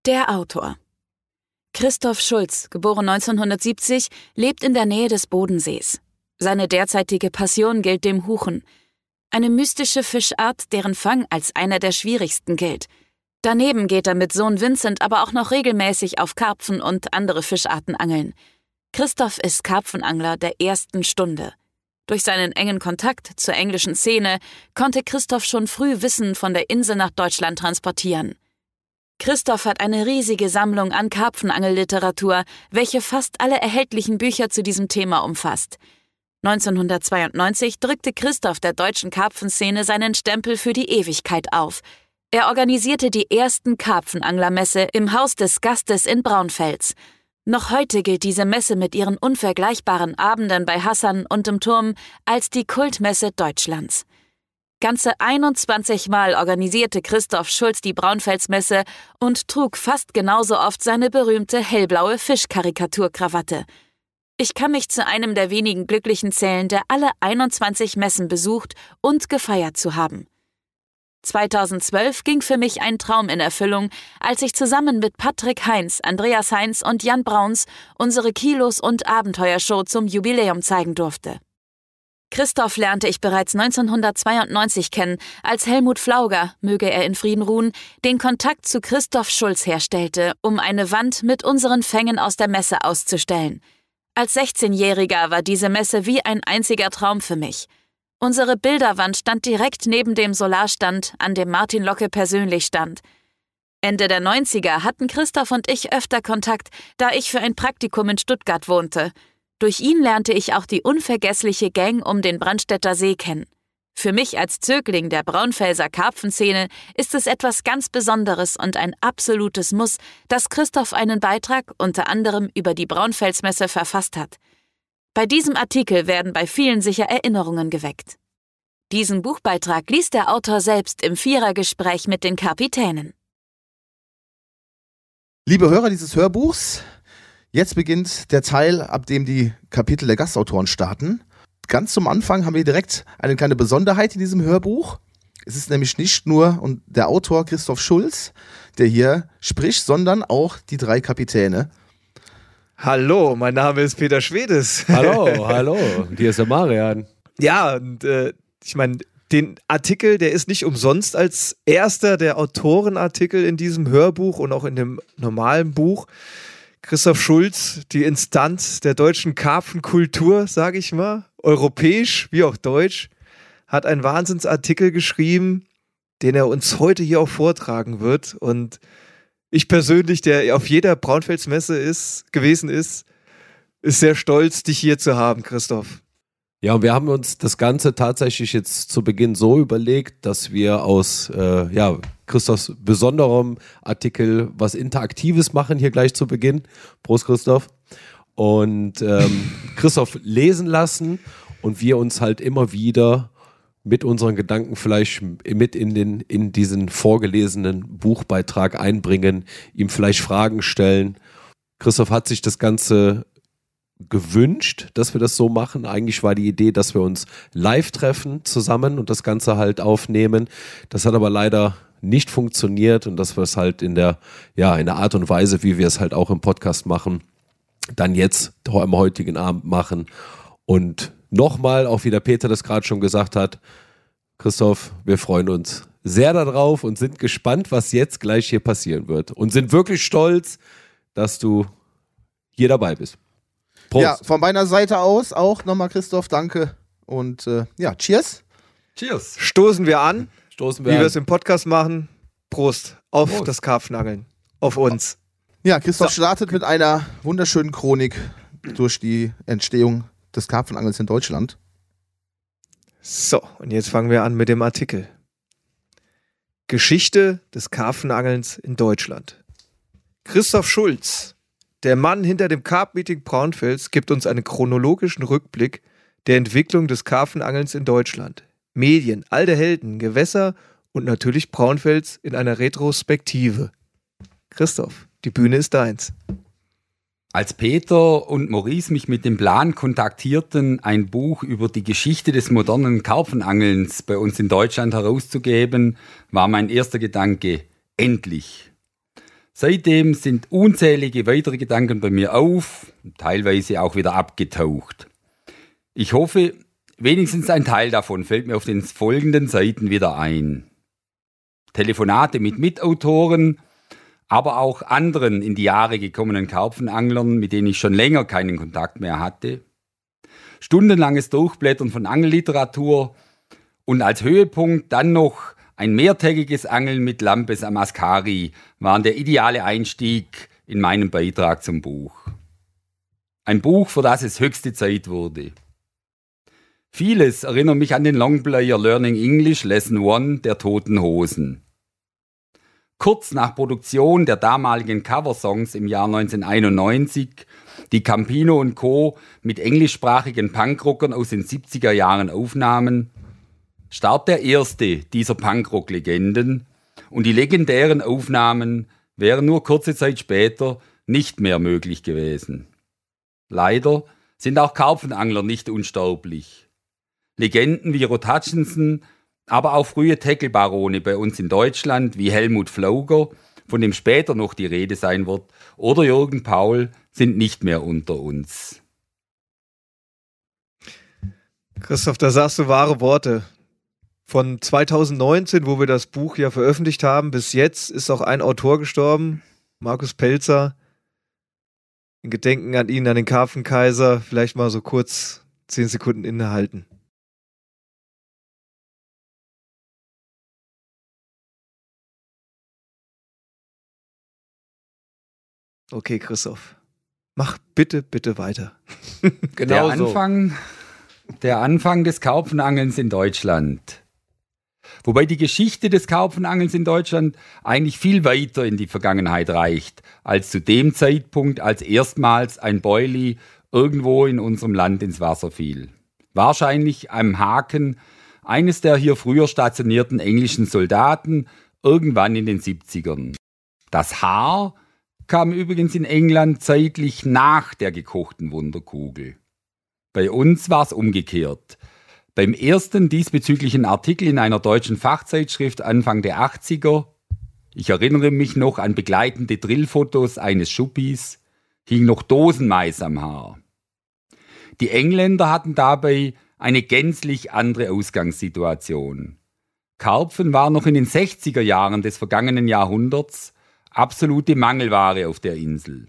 Der Autor. Christoph Schulz, geboren 1970, lebt in der Nähe des Bodensees. Seine derzeitige Passion gilt dem Huchen. Eine mystische Fischart, deren Fang als einer der schwierigsten gilt. Daneben geht er mit Sohn Vincent aber auch noch regelmäßig auf Karpfen und andere Fischarten angeln. Christoph ist Karpfenangler der ersten Stunde. Durch seinen engen Kontakt zur englischen Szene konnte Christoph schon früh Wissen von der Insel nach Deutschland transportieren. Christoph hat eine riesige Sammlung an Karpfenangelliteratur, welche fast alle erhältlichen Bücher zu diesem Thema umfasst. 1992 drückte Christoph der deutschen Karpfenszene seinen Stempel für die Ewigkeit auf. Er organisierte die ersten Karpfenanglermesse im Haus des Gastes in Braunfels. Noch heute gilt diese Messe mit ihren unvergleichbaren Abenden bei Hassan und im Turm als die Kultmesse Deutschlands. Ganze 21 Mal organisierte Christoph Schulz die Braunfelsmesse und trug fast genauso oft seine berühmte hellblaue Fischkarikaturkrawatte. Ich kann mich zu einem der wenigen Glücklichen zählen, der alle 21 Messen besucht und gefeiert zu haben. 2012 ging für mich ein Traum in Erfüllung, als ich zusammen mit Patrick Heinz, Andreas Heinz und Jan Brauns unsere Kilos- und Abenteuershow zum Jubiläum zeigen durfte. Christoph lernte ich bereits 1992 kennen, als Helmut Flauger, möge er in Frieden ruhen, den Kontakt zu Christoph Schulz herstellte, um eine Wand mit unseren Fängen aus der Messe auszustellen. Als 16-Jähriger war diese Messe wie ein einziger Traum für mich. Unsere Bilderwand stand direkt neben dem Solarstand, an dem Martin Locke persönlich stand. Ende der 90er hatten Christoph und ich öfter Kontakt, da ich für ein Praktikum in Stuttgart wohnte. Durch ihn lernte ich auch die unvergessliche Gang um den Brandstätter See kennen. Für mich als Zögling der Braunfelser Karpfenszene ist es etwas ganz Besonderes und ein absolutes Muss, dass Christoph einen Beitrag unter anderem über die Braunfelsmesse verfasst hat. Bei diesem Artikel werden bei vielen sicher Erinnerungen geweckt. Diesen Buchbeitrag liest der Autor selbst im Vierergespräch mit den Kapitänen. Liebe Hörer dieses Hörbuchs, jetzt beginnt der Teil, ab dem die Kapitel der Gastautoren starten. Ganz zum Anfang haben wir direkt eine kleine Besonderheit in diesem Hörbuch. Es ist nämlich nicht nur der Autor Christoph Schulz, der hier spricht, sondern auch die 3 Kapitäne. Hallo, mein Name ist Peter Schwedes. Hallo, hier ist der Marian. Ja, und ich meine, den Artikel, der ist nicht umsonst als erster der Autorenartikel in diesem Hörbuch und auch in dem normalen Buch. Christoph Schulz, die Instanz der deutschen Karpfenkultur, sage ich mal, europäisch wie auch deutsch, hat einen Wahnsinnsartikel geschrieben, den er uns heute hier auch vortragen wird. Und ich persönlich, der auf jeder Braunfelsmesse gewesen ist sehr stolz, dich hier zu haben, Christoph. Ja, und wir haben uns das Ganze tatsächlich jetzt zu Beginn so überlegt, dass wir aus Christophs besonderem Artikel was Interaktives machen, hier gleich zu Beginn. Prost, Christoph. Und Christoph lesen lassen und wir uns halt immer wieder mit unseren Gedanken vielleicht mit in diesen vorgelesenen Buchbeitrag einbringen, ihm vielleicht Fragen stellen. Christoph hat sich das Ganze gewünscht, dass wir das so machen. Eigentlich war die Idee, dass wir uns live treffen zusammen und das Ganze halt aufnehmen. Das hat aber leider nicht funktioniert und dass wir es halt in der Art und Weise, wie wir es halt auch im Podcast machen, dann jetzt am heutigen Abend machen. Und nochmal, auch wie der Peter das gerade schon gesagt hat, Christoph, wir freuen uns sehr darauf und sind gespannt, was jetzt gleich hier passieren wird und sind wirklich stolz, dass du hier dabei bist. Prost. Ja, von meiner Seite aus auch nochmal, Christoph, danke und cheers. Cheers. Stoßen wir an, wie wir es im Podcast machen. Prost auf das Karpfenangeln, auf uns. Ja, Christoph startet mit einer wunderschönen Chronik durch die Entstehung des Karpfenangels in Deutschland. So, und jetzt fangen wir an mit dem Artikel. Geschichte des Karpfenangelns in Deutschland. Christoph Schulz, der Mann hinter dem Carp-Meeting Braunfels, gibt uns einen chronologischen Rückblick der Entwicklung des Karpfenangelns in Deutschland. Medien, alte Helden, Gewässer und natürlich Braunfels in einer Retrospektive. Christoph, die Bühne ist deins. Als Peter und Maurice mich mit dem Plan kontaktierten, ein Buch über die Geschichte des modernen Karpfenangelns bei uns in Deutschland herauszugeben, war mein erster Gedanke, endlich. Seitdem sind unzählige weitere Gedanken bei mir auf, teilweise auch wieder abgetaucht. Ich hoffe, wenigstens ein Teil davon fällt mir auf den folgenden Seiten wieder ein. Telefonate mit Mitautoren, aber auch anderen in die Jahre gekommenen Karpfenanglern, mit denen ich schon länger keinen Kontakt mehr hatte. Stundenlanges Durchblättern von Angelliteratur und als Höhepunkt dann noch ein mehrtägiges Angeln mit Lampes am Askari waren der ideale Einstieg in meinen Beitrag zum Buch. Ein Buch, für das es höchste Zeit wurde. Vieles erinnert mich an den Longplayer Learning English Lesson 1 der Toten Hosen. Kurz nach Produktion der damaligen Coversongs im Jahr 1991, die Campino und Co. mit englischsprachigen Punkrockern aus den 70er Jahren aufnahmen, starb der erste dieser Punkrock-Legenden und die legendären Aufnahmen wären nur kurze Zeit später nicht mehr möglich gewesen. Leider sind auch Karpfenangler nicht unsterblich. Legenden wie Rod Hutchinson, aber auch frühe Tackle-Barone bei uns in Deutschland wie Helmut Flauger, von dem später noch die Rede sein wird, oder Jürgen Paul sind nicht mehr unter uns. Christoph, da sagst du wahre Worte. Von 2019, wo wir das Buch ja veröffentlicht haben, bis jetzt ist auch ein Autor gestorben, Markus Pelzer. In Gedenken an ihn, an den Karpfenkaiser, vielleicht mal so kurz 10 Sekunden innehalten. Okay, Christoph, mach bitte weiter. Genau der Anfang des Karpfenangelns in Deutschland. Wobei die Geschichte des Karpfenangelns in Deutschland eigentlich viel weiter in die Vergangenheit reicht, als zu dem Zeitpunkt, als erstmals ein Boilie irgendwo in unserem Land ins Wasser fiel. Wahrscheinlich am Haken eines der hier früher stationierten englischen Soldaten, irgendwann in den 70ern. Das Haar kam übrigens in England zeitlich nach der gekochten Wunderkugel. Bei uns war es umgekehrt. Beim ersten diesbezüglichen Artikel in einer deutschen Fachzeitschrift Anfang der 80er, ich erinnere mich noch an begleitende Drillfotos eines Schuppis, hing noch Dosenmais am Haar. Die Engländer hatten dabei eine gänzlich andere Ausgangssituation. Karpfen war noch in den 60er Jahren des vergangenen Jahrhunderts absolute Mangelware auf der Insel.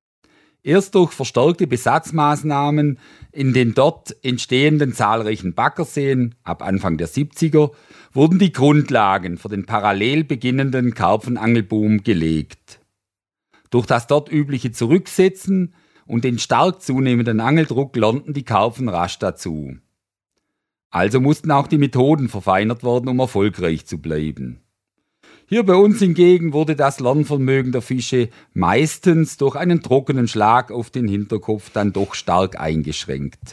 Erst durch verstärkte Besatzmaßnahmen in den dort entstehenden zahlreichen Baggerseen ab Anfang der 70er wurden die Grundlagen für den parallel beginnenden Karpfenangelboom gelegt. Durch das dort übliche Zurücksetzen und den stark zunehmenden Angeldruck lernten die Karpfen rasch dazu. Also mussten auch die Methoden verfeinert werden, um erfolgreich zu bleiben. Hier bei uns hingegen wurde das Lernvermögen der Fische meistens durch einen trockenen Schlag auf den Hinterkopf dann doch stark eingeschränkt.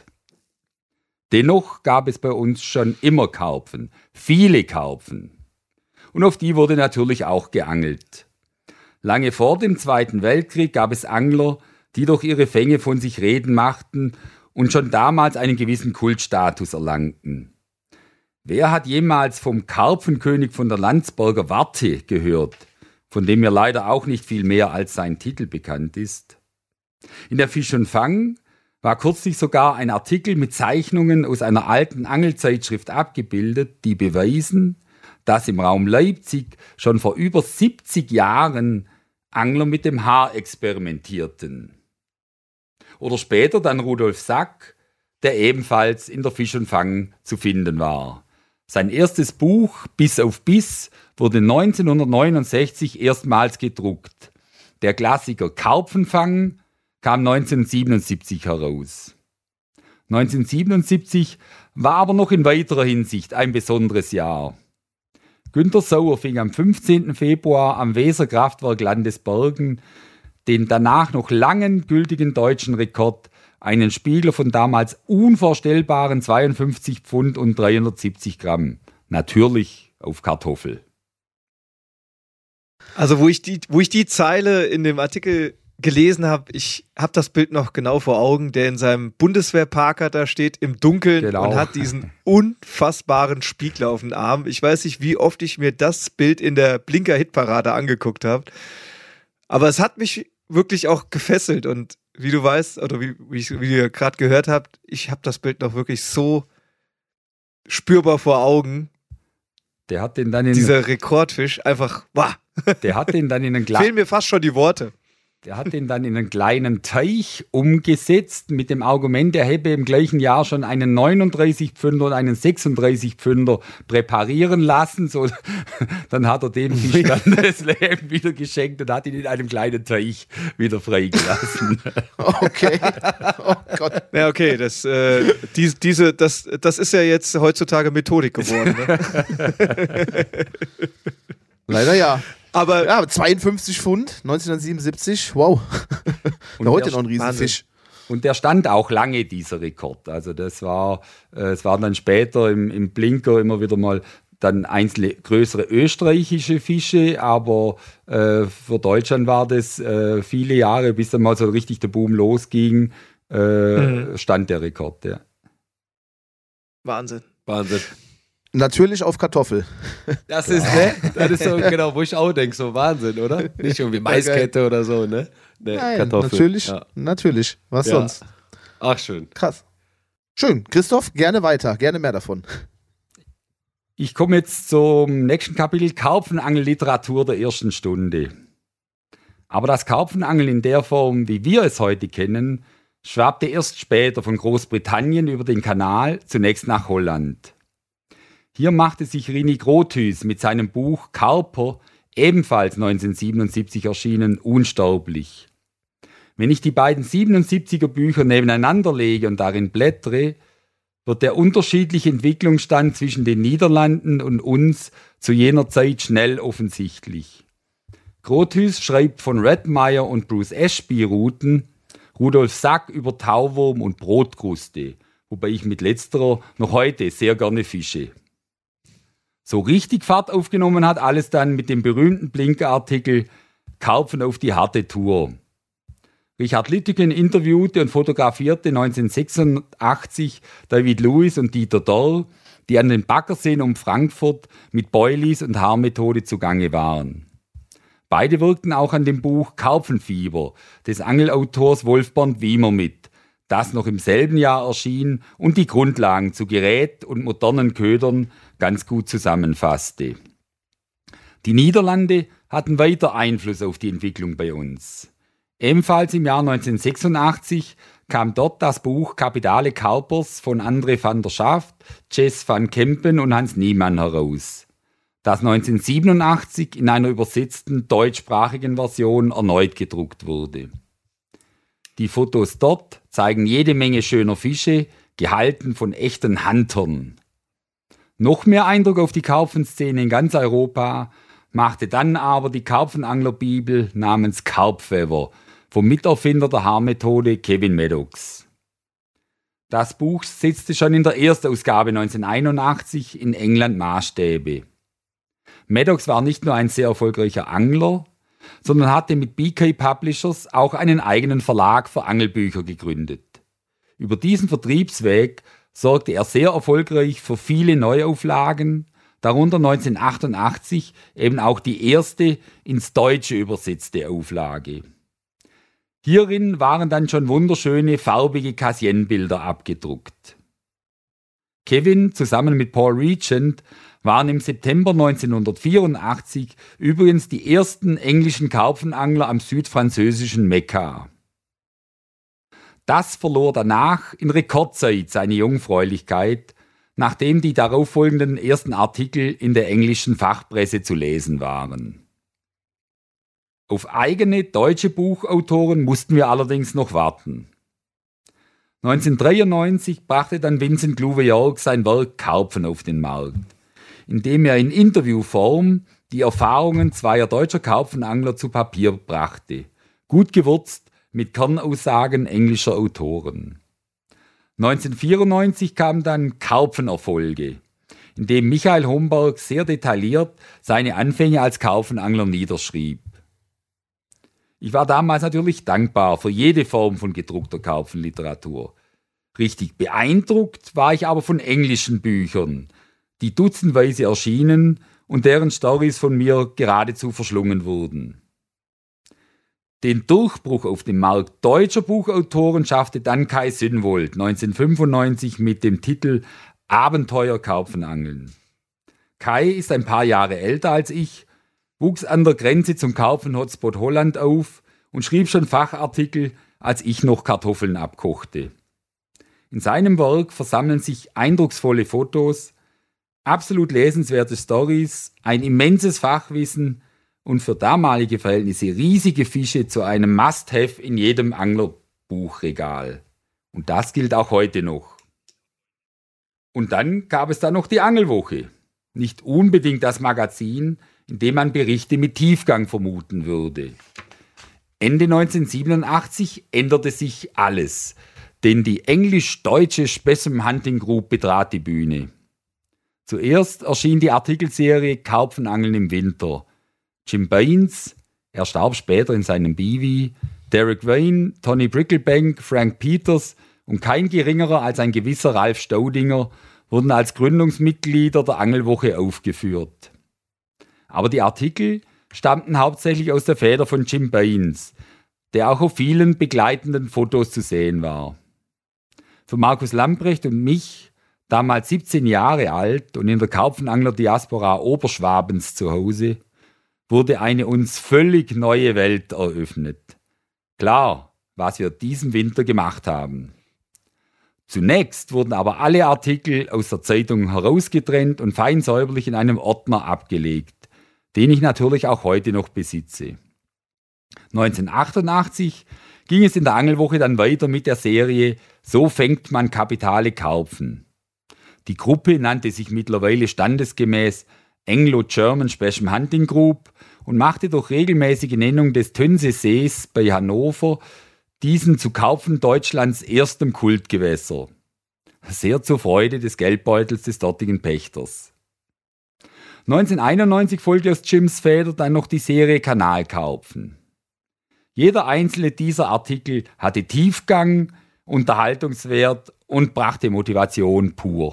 Dennoch gab es bei uns schon immer Karpfen, viele Karpfen. Und auf die wurde natürlich auch geangelt. Lange vor dem Zweiten Weltkrieg gab es Angler, die durch ihre Fänge von sich reden machten und schon damals einen gewissen Kultstatus erlangten. Wer hat jemals vom Karpfenkönig von der Landsberger Warte gehört, von dem mir leider auch nicht viel mehr als sein Titel bekannt ist? In der Fisch und Fang war kürzlich sogar ein Artikel mit Zeichnungen aus einer alten Angelzeitschrift abgebildet, die beweisen, dass im Raum Leipzig schon vor über 70 Jahren Angler mit dem Haar experimentierten. Oder später dann Rudolf Sack, der ebenfalls in der Fisch und Fang zu finden war. Sein erstes Buch, Biss auf Biss, wurde 1969 erstmals gedruckt. Der Klassiker Karpfenfang kam 1977 heraus. 1977 war aber noch in weiterer Hinsicht ein besonderes Jahr. Günter Sauer fing am 15. Februar am Weserkraftwerk Landesbergen den danach noch langen gültigen deutschen Rekord, einen Spiegler von damals unvorstellbaren 52 Pfund und 370 Gramm. Natürlich auf Kartoffel. Also wo ich die Zeile in dem Artikel gelesen habe, ich habe das Bild noch genau vor Augen, der in seinem Bundeswehrparker da steht im Dunkeln und hat diesen unfassbaren Spiegler auf dem Arm. Ich weiß nicht, wie oft ich mir das Bild in der Blinker-Hitparade angeguckt habe. Aber es hat mich wirklich auch gefesselt und wie du weißt, oder wie ihr gerade gehört habt, ich habe das Bild noch wirklich so spürbar vor Augen. Der hat den dann in dieser Rekordfisch einfach, der hat den dann in einen fehlen mir fast schon die Worte. Der hat den dann in einen kleinen Teich umgesetzt mit dem Argument, er hätte im gleichen Jahr schon einen 39 Pfünder und einen 36 Pfünder präparieren lassen. So, dann hat er dem Fisch dann das Leben wieder geschenkt und hat ihn in einem kleinen Teich wieder freigelassen. Okay. Oh Gott. Ja, okay, das ist ja jetzt heutzutage Methodik geworden. Ne? Leider ja. Aber ja, 52 Pfund, 1977, wow. Und heute noch ein Riesenfisch. Und der stand auch lange, dieser Rekord. Also es waren dann später im Blinker immer wieder mal dann einzelne größere österreichische Fische, aber für Deutschland war das viele Jahre, bis dann mal so richtig der Boom losging, stand der Rekord, ja. Wahnsinn. Natürlich auf Kartoffel. Das ist, ne? Das ist so genau, wo ich auch denke, so Wahnsinn, oder? Nicht irgendwie Maiskette oder so, ne? Nein, Kartoffel. Natürlich. Was sonst? Ach, schön. Krass. Schön. Christoph, gerne weiter. Gerne mehr davon. Ich komme jetzt zum nächsten Kapitel, Karpfenangelliteratur der ersten Stunde. Aber das Karpfenangeln in der Form, wie wir es heute kennen, schwappte erst später von Großbritannien über den Kanal, zunächst nach Holland. Hier machte sich Rini Grothus mit seinem Buch Karper, ebenfalls 1977 erschienen, unsterblich. Wenn ich die beiden 77er Bücher nebeneinander lege und darin blättere, wird der unterschiedliche Entwicklungsstand zwischen den Niederlanden und uns zu jener Zeit schnell offensichtlich. Grothus schreibt von Redmire und Bruce Ashby Routen, Rudolf Sack über Tauwurm und Brotkruste, wobei ich mit letzterer noch heute sehr gerne fische. So richtig Fahrt aufgenommen hat alles dann mit dem berühmten Blinker-Artikel Karpfen auf die harte Tour. Richard Litteken interviewte und fotografierte 1986 David Lewis und Dieter Dorr, die an den Baggerseen um Frankfurt mit Boilies und Haarmethode zugange waren. Beide wirkten auch an dem Buch Karpfenfieber des Angelautors Wolfbernd Wiemer mit, das noch im selben Jahr erschien und die Grundlagen zu Gerät und modernen Ködern ganz gut zusammenfasste. Die Niederlande hatten weiter Einfluss auf die Entwicklung bei uns. Ebenfalls im Jahr 1986 kam dort das Buch Kapitale Karpers von André van der Schaft, Jess van Kempen und Hans Niemann heraus, das 1987 in einer übersetzten deutschsprachigen Version erneut gedruckt wurde. Die Fotos dort zeigen jede Menge schöner Fische, gehalten von echten Huntern. Noch mehr Eindruck auf die Karpfenszene in ganz Europa machte dann aber die Karpfenanglerbibel namens Carpfeather vom Miterfinder der Haarmethode Kevin Maddox. Das Buch setzte schon in der Erstausgabe 1981 in England Maßstäbe. Maddox war nicht nur ein sehr erfolgreicher Angler, sondern hatte mit BK Publishers auch einen eigenen Verlag für Angelbücher gegründet. Über diesen Vertriebsweg sorgte er sehr erfolgreich für viele Neuauflagen, darunter 1988 eben auch die erste ins Deutsche übersetzte Auflage. Hierin waren dann schon wunderschöne farbige Cassien-Bilder abgedruckt. Kevin zusammen mit Paul Regent waren im September 1984 übrigens die ersten englischen Karpfenangler am südfranzösischen Mekka. Das verlor danach in Rekordzeit seine Jungfräulichkeit, nachdem die darauffolgenden ersten Artikel in der englischen Fachpresse zu lesen waren. Auf eigene deutsche Buchautoren mussten wir allerdings noch warten. 1993 brachte dann Vincent Louvet-York sein Werk Karpfen auf den Markt, in dem er in Interviewform die Erfahrungen zweier deutscher Karpfenangler zu Papier brachte, gut gewürzt mit Kernaussagen englischer Autoren. 1994 kam dann Karpfenerfolge, in dem Michael Homberg sehr detailliert seine Anfänge als Karpfenangler niederschrieb. Ich war damals natürlich dankbar für jede Form von gedruckter Karpfenliteratur. Richtig beeindruckt war ich aber von englischen Büchern, die dutzendweise erschienen und deren Storys von mir geradezu verschlungen wurden. Den Durchbruch auf dem Markt deutscher Buchautoren schaffte dann Kai Sünwold 1995 mit dem Titel Abenteuer Karpfenangeln. Kai ist ein paar Jahre älter als ich, wuchs an der Grenze zum Karpfen-Hotspot Holland auf und schrieb schon Fachartikel, als ich noch Kartoffeln abkochte. In seinem Werk versammeln sich eindrucksvolle Fotos, absolut lesenswerte Storys, ein immenses Fachwissen und für damalige Verhältnisse riesige Fische zu einem Must-Have in jedem Anglerbuchregal. Und das gilt auch heute noch. Und dann gab es da noch die Angelwoche. Nicht unbedingt das Magazin, in dem man Berichte mit Tiefgang vermuten würde. Ende 1987 änderte sich alles, denn die englisch-deutsche Spessem Hunting Group betrat die Bühne. Zuerst erschien die Artikelserie Karpfenangeln im Winter. Jim Baines, er starb später in seinem Biwi, Derek Wayne, Tony Bricklebank, Frank Peters und kein geringerer als ein gewisser Ralf Staudinger wurden als Gründungsmitglieder der Angelwoche aufgeführt. Aber die Artikel stammten hauptsächlich aus der Feder von Jim Baines, der auch auf vielen begleitenden Fotos zu sehen war. Für Markus Lamprecht und mich, damals 17 Jahre alt und in der Karpfenangler-Diaspora Oberschwabens zu Hause, wurde eine uns völlig neue Welt eröffnet. Klar, was wir diesen Winter gemacht haben. Zunächst wurden aber alle Artikel aus der Zeitung herausgetrennt und fein säuberlich in einem Ordner abgelegt, den ich natürlich auch heute noch besitze. 1988 ging es in der Angelwoche dann weiter mit der Serie So fängt man kapitale Karpfen. Die Gruppe nannte sich mittlerweile standesgemäß Anglo-German Spessem Hunting Group und machte durch regelmäßige Nennung des Tönsesees bei Hannover diesen zu Karpfen Deutschlands erstem Kultgewässer. Sehr zur Freude des Geldbeutels des dortigen Pächters. 1991 folgte aus Jims Feder dann noch die Serie Kanalkarpfen. Jeder einzelne dieser Artikel hatte Tiefgang, Unterhaltungswert und brachte Motivation pur.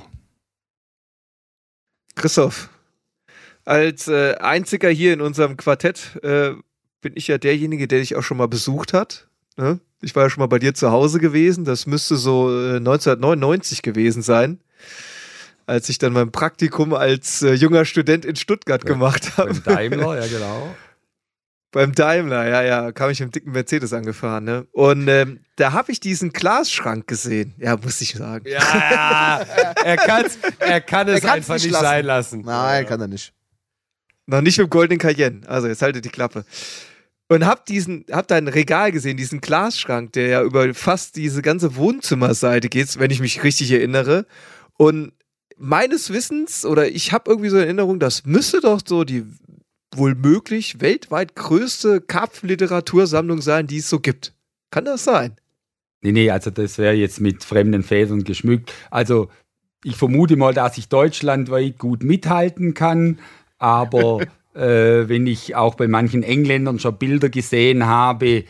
Christoph, als einziger hier in unserem Quartett bin ich ja derjenige, der dich auch schon mal besucht hat. Ne? Ich war ja schon mal bei dir zu Hause gewesen. Das müsste so 1999 gewesen sein, als ich dann mein Praktikum als junger Student in Stuttgart gemacht habe. Beim Daimler, ja genau. Beim Daimler, ja, kam ich mit dem dicken Mercedes angefahren, ne? Und da habe ich diesen Glasschrank gesehen. Ja, muss ich sagen. Ja, er kann es einfach nicht sein lassen. Nein, kann er nicht. Noch nicht mit dem goldenen Cayenne. Also, jetzt haltet die Klappe. Und hab da ein Regal gesehen, diesen Glasschrank, der ja über fast diese ganze Wohnzimmerseite geht, wenn ich mich richtig erinnere. Und meines Wissens, oder ich habe irgendwie so eine Erinnerung, das müsste doch so die wohl möglich weltweit größte Karpfenliteratursammlung sein, die es so gibt. Kann das sein? Nee, also das wäre jetzt mit fremden Federn geschmückt. Also ich vermute mal, dass ich deutschlandweit gut mithalten kann, aber wenn ich auch bei manchen Engländern schon Bilder gesehen habe,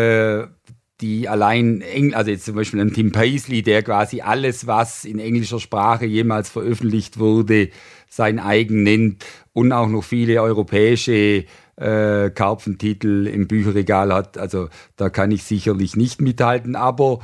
die allein, also jetzt zum Beispiel ein Tim Paisley, der quasi alles, was in englischer Sprache jemals veröffentlicht wurde, sein eigen nennt und auch noch viele europäische Karpfentitel im Bücherregal hat. Also da kann ich sicherlich nicht mithalten, aber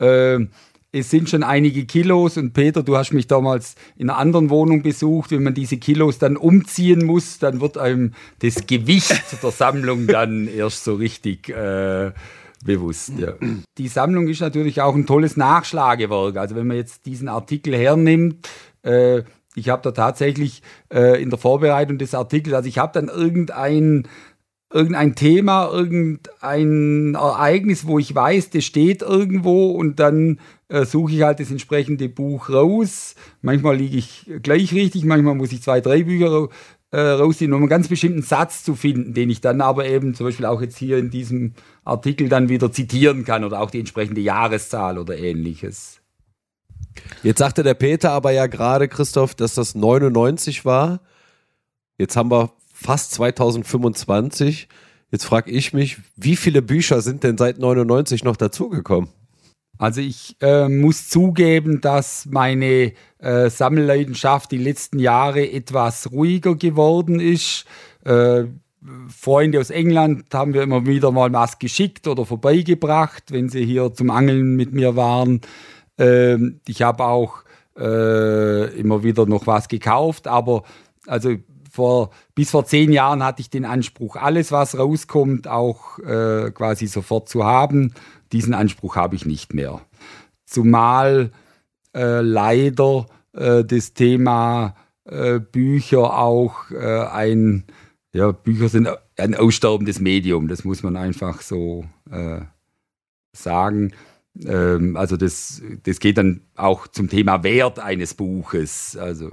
es sind schon einige Kilos und Peter, du hast mich damals in einer anderen Wohnung besucht. Wenn man diese Kilos dann umziehen muss, dann wird einem das Gewicht der Sammlung dann erst so richtig bewusst. Ja. Die Sammlung ist natürlich auch ein tolles Nachschlagewerk. Also wenn man jetzt diesen Artikel hernimmt, ich habe da tatsächlich in der Vorbereitung des Artikels, also ich habe dann irgendein Thema, irgendein Ereignis, wo ich weiß, das steht irgendwo und dann suche ich halt das entsprechende Buch raus. Manchmal liege ich gleich richtig, manchmal muss ich 2, 3 Bücher rausziehen, um einen ganz bestimmten Satz zu finden, den ich dann aber eben zum Beispiel auch jetzt hier in diesem Artikel dann wieder zitieren kann oder auch die entsprechende Jahreszahl oder ähnliches. Jetzt sagte der Peter aber ja gerade, Christoph, dass das 99 war. Jetzt haben wir fast 2025. Jetzt frage ich mich, wie viele Bücher sind denn seit 99 noch dazugekommen? Also ich muss zugeben, dass meine Sammelleidenschaft die letzten Jahre etwas ruhiger geworden ist. Wenn Freunde aus England haben wir immer wieder mal was geschickt oder vorbeigebracht, wenn sie hier zum Angeln mit mir waren. Ich habe auch immer wieder noch was gekauft, aber also bis vor 10 Jahren hatte ich den Anspruch, alles was rauskommt, auch quasi sofort zu haben. Diesen Anspruch habe ich nicht mehr. Zumal leider das Thema Bücher auch Bücher sind ein aussterbendes Medium, das muss man einfach so sagen. Also das geht dann auch zum Thema Wert eines Buches. Also,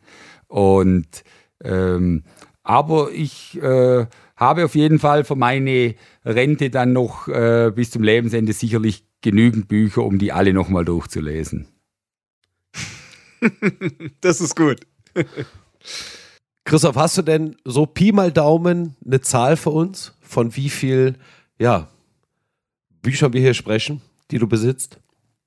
aber ich habe auf jeden Fall für meine Rente dann noch bis zum Lebensende sicherlich genügend Bücher, um die alle nochmal durchzulesen. Das ist gut. Christoph, hast du denn so Pi mal Daumen eine Zahl für uns, von wie viel Büchern wir hier sprechen, die du besitzt?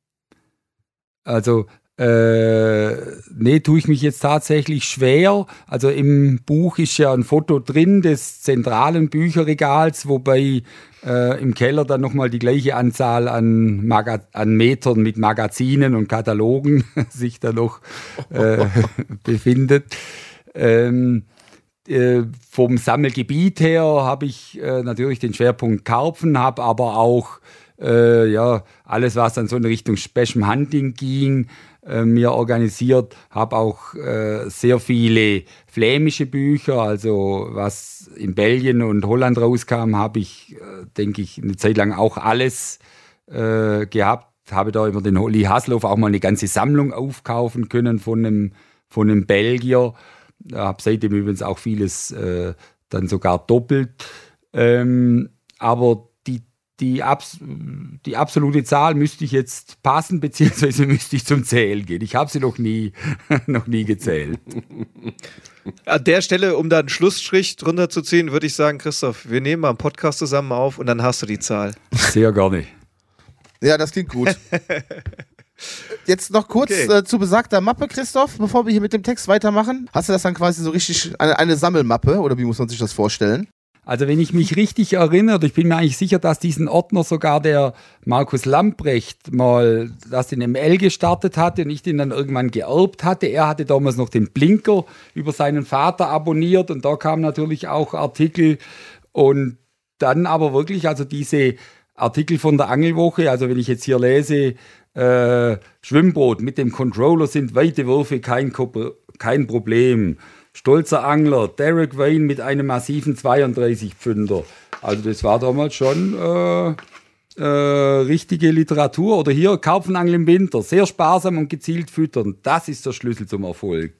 Also, tue ich mich jetzt tatsächlich schwer. Also im Buch ist ja ein Foto drin des zentralen Bücherregals, wobei im Keller dann nochmal die gleiche Anzahl an Metern mit Magazinen und Katalogen sich da noch befindet. Vom Sammelgebiet her habe ich natürlich den Schwerpunkt Karpfen, habe aber auch alles, was dann so in Richtung Special Hunting ging, mir organisiert, habe auch sehr viele flämische Bücher, also was in Belgien und Holland rauskam, habe ich, denke ich, eine Zeit lang auch alles gehabt. Habe da über den Olli Hasloff auch mal eine ganze Sammlung aufkaufen können von einem Belgier. Habe seitdem übrigens auch vieles dann sogar doppelt. Aber die absolute Zahl müsste ich jetzt passen, beziehungsweise müsste ich zum Zählen gehen. Ich habe sie noch nie gezählt. An der Stelle, um da einen Schlussstrich drunter zu ziehen, würde ich sagen, Christoph, wir nehmen mal einen Podcast zusammen auf und dann hast du die Zahl. Sehr gerne. Ja, das klingt gut. Jetzt noch kurz zu besagter Mappe, Christoph, bevor wir hier mit dem Text weitermachen. Hast du das dann quasi so richtig eine Sammelmappe oder wie muss man sich das vorstellen? Also wenn ich mich richtig erinnere, ich bin mir eigentlich sicher, dass diesen Ordner sogar der Markus Lamprecht mal das in ML gestartet hatte und ich den dann irgendwann geerbt hatte. Er hatte damals noch den Blinker über seinen Vater abonniert und da kamen natürlich auch Artikel und dann aber wirklich, also diese Artikel von der Angelwoche, also wenn ich jetzt hier lese, Schwimmboot mit dem Controller sind weite Würfe kein Problem. Stolzer Angler, Derek Wayne mit einem massiven 32-Pfünder. Also das war damals schon richtige Literatur. Oder hier Karpfenangeln im Winter, sehr sparsam und gezielt füttern. Das ist der Schlüssel zum Erfolg.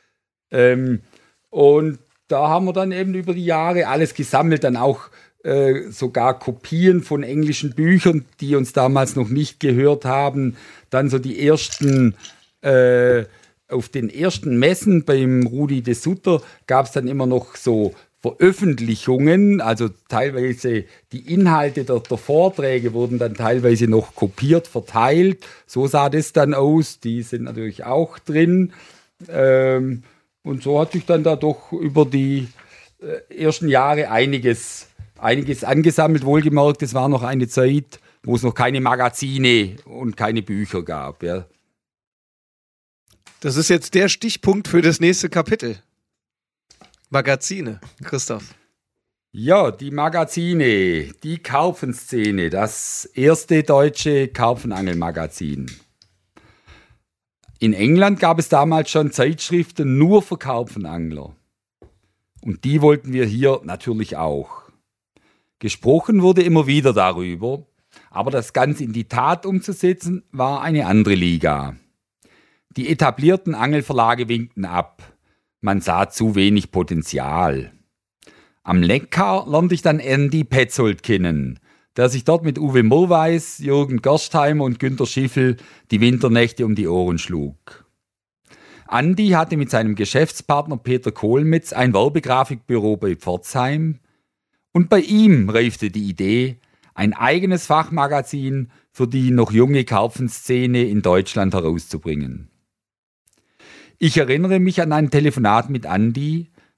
Und da haben wir dann eben über die Jahre alles gesammelt, dann auch sogar Kopien von englischen Büchern, die uns damals noch nicht gehört haben. Dann so die ersten auf den ersten Messen beim Rudi de Sutter gab es dann immer noch so Veröffentlichungen, also teilweise die Inhalte der Vorträge wurden dann teilweise noch kopiert, verteilt. So sah das dann aus, die sind natürlich auch drin. Und so hat sich dann da doch über die ersten Jahre einiges angesammelt. Wohlgemerkt, es war noch eine Zeit, wo es noch keine Magazine und keine Bücher gab. Ja. Das ist jetzt der Stichpunkt für das nächste Kapitel. Magazine, Christoph. Ja, die Magazine, die Karpfenszene, das erste deutsche Karpfenangelmagazin. In England gab es damals schon Zeitschriften nur für Karpfenangler. Und die wollten wir hier natürlich auch. Gesprochen wurde immer wieder darüber, aber das Ganze in die Tat umzusetzen, war eine andere Liga. Die etablierten Angelverlage winkten ab. Man sah zu wenig Potenzial. Am Neckar lernte ich dann Andy Petzold kennen, der sich dort mit Uwe Murweis, Jürgen Gerstheimer und Günter Schiffel die Winternächte um die Ohren schlug. Andy hatte mit seinem Geschäftspartner Peter Kohlmitz ein Werbegrafikbüro bei Pforzheim und bei ihm reifte die Idee, ein eigenes Fachmagazin für die noch junge Karpfenszene in Deutschland herauszubringen. Ich erinnere mich an ein Telefonat mit Andy,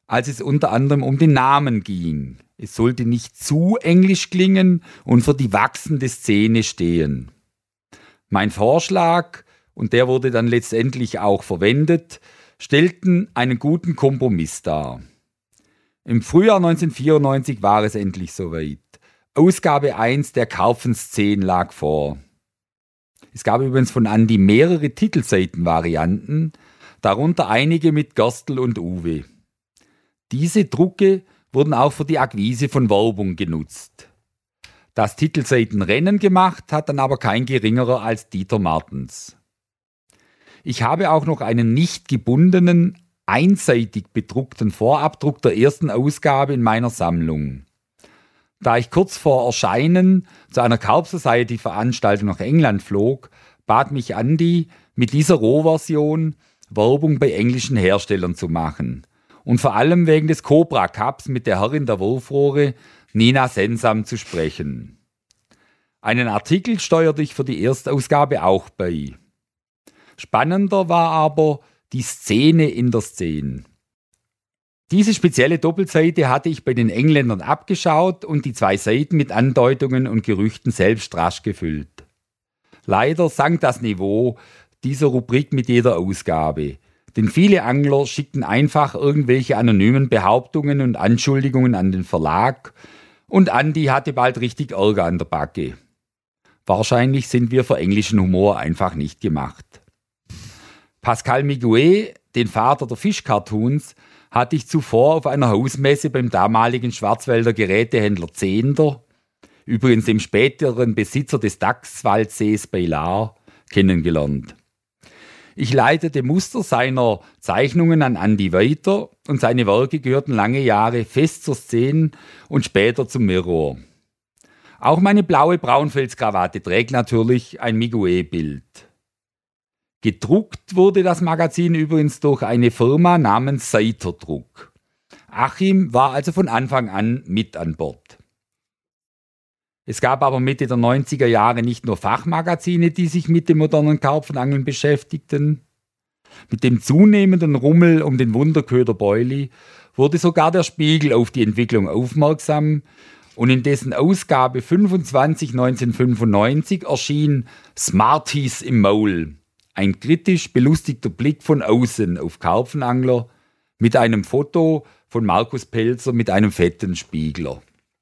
als es unter anderem um den Namen ging. Es sollte nicht zu englisch klingen und für die wachsende Szene stehen. Mein Vorschlag, und der wurde dann letztendlich auch verwendet, stellten einen guten Kompromiss dar. Im Frühjahr 1994 war es endlich soweit. Ausgabe 1 der Karpfenszene lag vor. Es gab übrigens von Andi mehrere Titelseitenvarianten, darunter einige mit Gerstl und Uwe. Diese Drucke wurden auch für die Akquise von Werbung genutzt. Das Titelseitenrennen gemacht hat dann aber kein geringerer als Dieter Martens. Ich habe auch noch einen nicht gebundenen, einseitig bedruckten Vorabdruck der ersten Ausgabe in meiner Sammlung. Da ich kurz vor Erscheinen zu einer Carp Society Veranstaltung nach England flog, bat mich Andi, mit dieser Rohversion Werbung bei englischen Herstellern zu machen. Und vor allem wegen des Cobra Cups mit der Herrin der Wurfrohre, Nina Sensam, zu sprechen. Einen Artikel steuerte ich für die Erstausgabe auch bei. Spannender war aber die Szene in der Szene. Diese spezielle Doppelseite hatte ich bei den Engländern abgeschaut und die 2 Seiten mit Andeutungen und Gerüchten selbst rasch gefüllt. Leider sank das Niveau dieser Rubrik mit jeder Ausgabe, denn viele Angler schickten einfach irgendwelche anonymen Behauptungen und Anschuldigungen an den Verlag und Andi hatte bald richtig Ärger an der Backe. Wahrscheinlich sind wir für englischen Humor einfach nicht gemacht. Pascal Miguet, den Vater der Fischcartoons, hatte ich zuvor auf einer Hausmesse beim damaligen Schwarzwälder Gerätehändler Zehnder, übrigens dem späteren Besitzer des Dachswaldsees bei Lahr, kennengelernt. Ich leitete Muster seiner Zeichnungen an Andi weiter und seine Werke gehörten lange Jahre fest zur Szene und später zum Mirror. Auch meine blaue Braunfelskrawatte trägt natürlich ein Miguet-Bild. Gedruckt wurde das Magazin übrigens durch eine Firma namens Seiter Druck. Achim war also von Anfang an mit an Bord. Es gab aber Mitte der 90er Jahre nicht nur Fachmagazine, die sich mit dem modernen Karpfenangeln beschäftigten. Mit dem zunehmenden Rummel um den Wunderköder Boilie wurde sogar der Spiegel auf die Entwicklung aufmerksam und in dessen Ausgabe 25 1995 erschien Smarties im Maul. Ein kritisch belustigter Blick von außen auf Karpfenangler mit einem Foto von Markus Pelzer mit einem fetten Spiegler.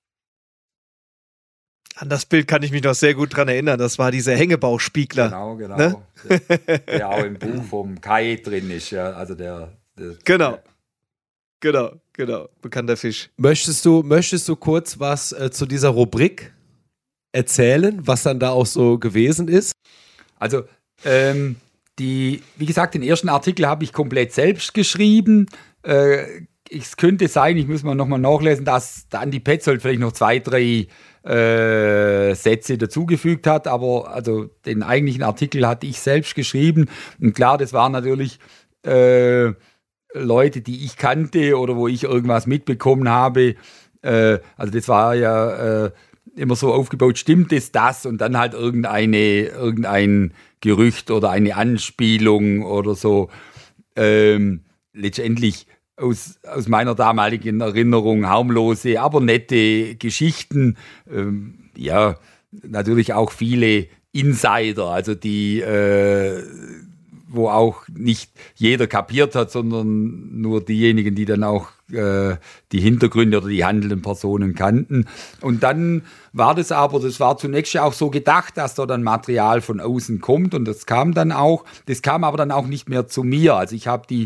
An das Bild kann ich mich noch sehr gut dran erinnern. Das war dieser Hängebauchspiegler. Genau. Ne? Der auch im Buch vom Kai drin ist. Ja. Also der Genau. Bekannter Fisch. Möchtest du kurz was zu dieser Rubrik erzählen, was dann da auch so gewesen ist? Also, wie gesagt, den ersten Artikel habe ich komplett selbst geschrieben. Es könnte sein, ich muss mal nochmal nachlesen, dass der Andi Petzold vielleicht noch 2, 3 Sätze dazugefügt hat, aber also den eigentlichen Artikel hatte ich selbst geschrieben. Und klar, das waren natürlich Leute, die ich kannte oder wo ich irgendwas mitbekommen habe. Also das war ja immer so aufgebaut, stimmt es das? Und dann halt irgendein Gerücht oder eine Anspielung oder so. Letztendlich aus meiner damaligen Erinnerung harmlose, aber nette Geschichten. Ja, natürlich auch viele Insider, also die, wo auch nicht jeder kapiert hat, sondern nur diejenigen, die dann auch die Hintergründe oder die handelnden Personen kannten. Und dann war das war zunächst ja auch so gedacht, dass da dann Material von außen kommt und das kam aber dann auch nicht mehr zu mir. Also ich habe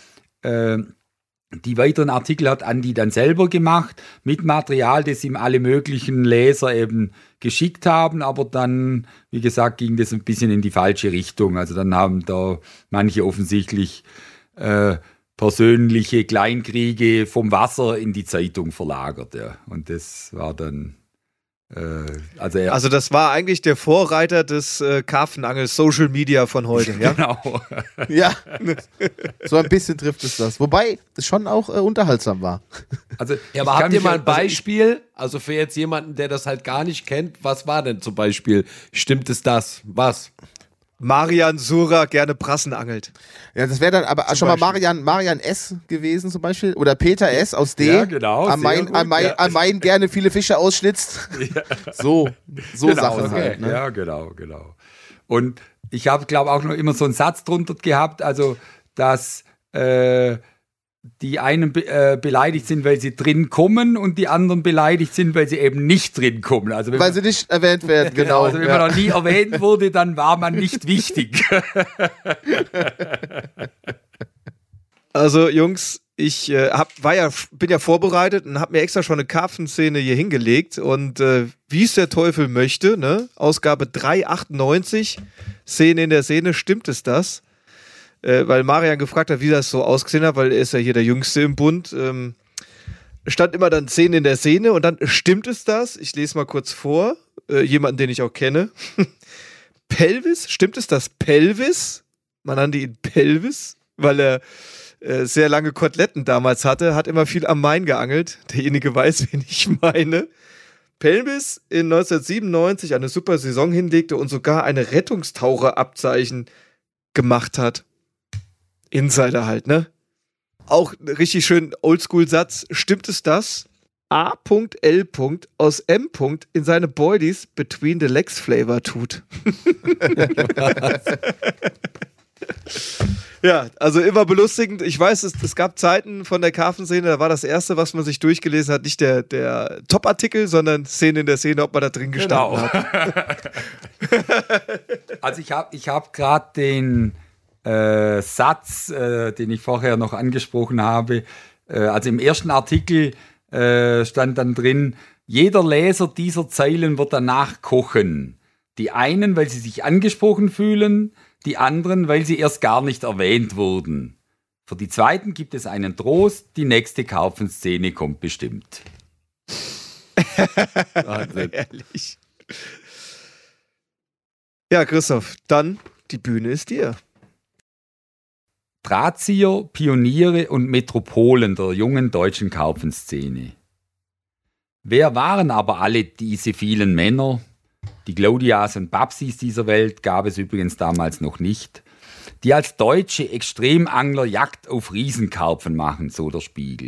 die weiteren Artikel hat Andi dann selber gemacht, mit Material, das ihm alle möglichen Leser eben geschickt haben, aber dann, wie gesagt, ging das ein bisschen in die falsche Richtung. Also dann haben da manche offensichtlich persönliche Kleinkriege vom Wasser in die Zeitung verlagert. Ja. Und das war dann... Also das war eigentlich der Vorreiter des Karpfenangel-Social Media von heute, ja? Genau. Ja, so ein bisschen trifft es das. Wobei es schon auch unterhaltsam war. Also, ja, aber habt ihr mal ein Beispiel? Also für jetzt jemanden, der das halt gar nicht kennt, was war denn zum Beispiel? Stimmt es das? Was? Marian Sura gerne Brassen angelt. Ja, das wäre dann aber schon mal Marian S. gewesen zum Beispiel. Oder Peter S. aus D. Ja, genau. Am Main gerne viele Fische ausschnitzt. Ja. So genau, Sachen halt. Ne? Ja, genau. Und ich habe, glaube ich, auch noch immer so einen Satz drunter gehabt, also, dass die einen beleidigt sind, weil sie drin kommen und die anderen beleidigt sind, weil sie eben nicht drin kommen. Also weil sie nicht erwähnt werden, genau. Also wenn man noch nie erwähnt wurde, dann war man nicht wichtig. Also Jungs, ich bin ja vorbereitet und habe mir extra schon eine Karpfenszene hier hingelegt und wie es der Teufel möchte, ne? Ausgabe 398, Szene in der Szene, stimmt es das? Weil Marian gefragt hat, wie das so ausgesehen hat, weil er ist ja hier der Jüngste im Bund. Stand immer dann Szene in der Szene und dann stimmt es das? Ich lese mal kurz vor. Jemanden, den ich auch kenne. Pelvis, stimmt es das? Pelvis? Man nannte ihn Pelvis, weil er sehr lange Koteletten damals hatte, hat immer viel am Main geangelt. Derjenige weiß, wen ich meine. Pelvis in 1997 eine super Saison hinlegte und sogar eine Rettungstaucherabzeichen gemacht hat. Insider halt, ne? Auch richtig schön Oldschool-Satz. Stimmt es das? A.L. aus M. in seine Boilies between the legs Flavor tut. Ja, also immer belustigend. Ich weiß, es gab Zeiten von der Karpfenszene, da war das Erste, was man sich durchgelesen hat, nicht der Top-Artikel, sondern Szene in der Szene, ob man da drin gestanden hat. Also ich hab gerade den Satz, den ich vorher noch angesprochen habe, also im ersten Artikel stand dann drin, jeder Leser dieser Zeilen wird danach kochen. Die einen, weil sie sich angesprochen fühlen, die anderen, weil sie erst gar nicht erwähnt wurden. Für die zweiten gibt es einen Trost, die nächste Karpfenszene kommt bestimmt. Ehrlich. Ja, Christoph, dann die Bühne ist dir. Drahtzieher, Pioniere und Metropolen der jungen deutschen Karpfenszene. Wer waren aber alle diese vielen Männer? Die Claudias und Babsis dieser Welt gab es übrigens damals noch nicht, die als deutsche Extremangler Jagd auf Riesenkarpfen machen, so der Spiegel.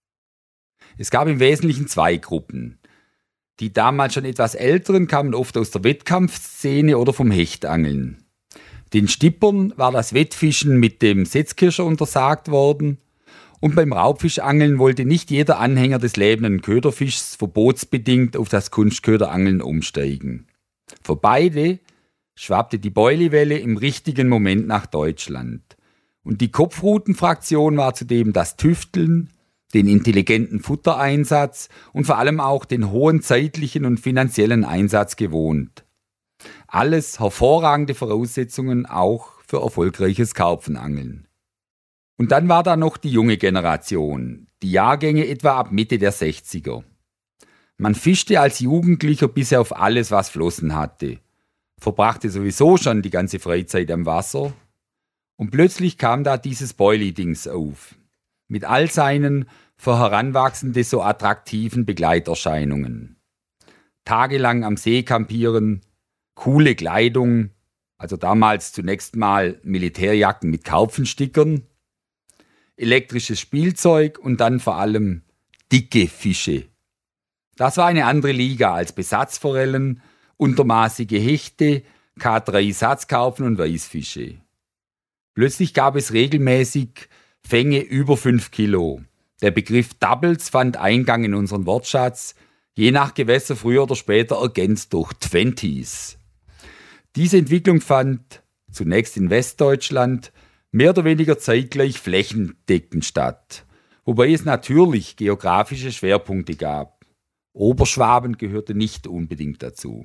Es gab im Wesentlichen zwei Gruppen. Die damals schon etwas älteren kamen oft aus der Wettkampfszene oder vom Hechtangeln. Den Stippern war das Wettfischen mit dem Setzkirscher untersagt worden und beim Raubfischangeln wollte nicht jeder Anhänger des lebenden Köderfischs verbotsbedingt auf das Kunstköderangeln umsteigen. Für beide schwappte die Boiliewelle im richtigen Moment nach Deutschland. Und die Kopfrutenfraktion war zudem das Tüfteln, den intelligenten Futtereinsatz und vor allem auch den hohen zeitlichen und finanziellen Einsatz gewohnt. Alles hervorragende Voraussetzungen auch für erfolgreiches Karpfenangeln. Und dann war da noch die junge Generation, die Jahrgänge etwa ab Mitte der 60er. Man fischte als Jugendlicher bisher auf alles, was Flossen hatte, verbrachte sowieso schon die ganze Freizeit am Wasser und plötzlich kam da dieses Boilie-Dings auf, mit all seinen für Heranwachsende so attraktiven Begleiterscheinungen. Tagelang am See campieren, coole Kleidung, also damals zunächst mal Militärjacken mit Karpfenstickern, elektrisches Spielzeug und dann vor allem dicke Fische. Das war eine andere Liga als Besatzforellen, untermaßige Hechte, K3-Satzkarpfen und Weißfische. Plötzlich gab es regelmäßig Fänge über 5 Kilo. Der Begriff Doubles fand Eingang in unseren Wortschatz, je nach Gewässer früher oder später ergänzt durch Twenties. Diese Entwicklung fand zunächst in Westdeutschland mehr oder weniger zeitgleich flächendeckend statt, wobei es natürlich geografische Schwerpunkte gab. Oberschwaben gehörte nicht unbedingt dazu.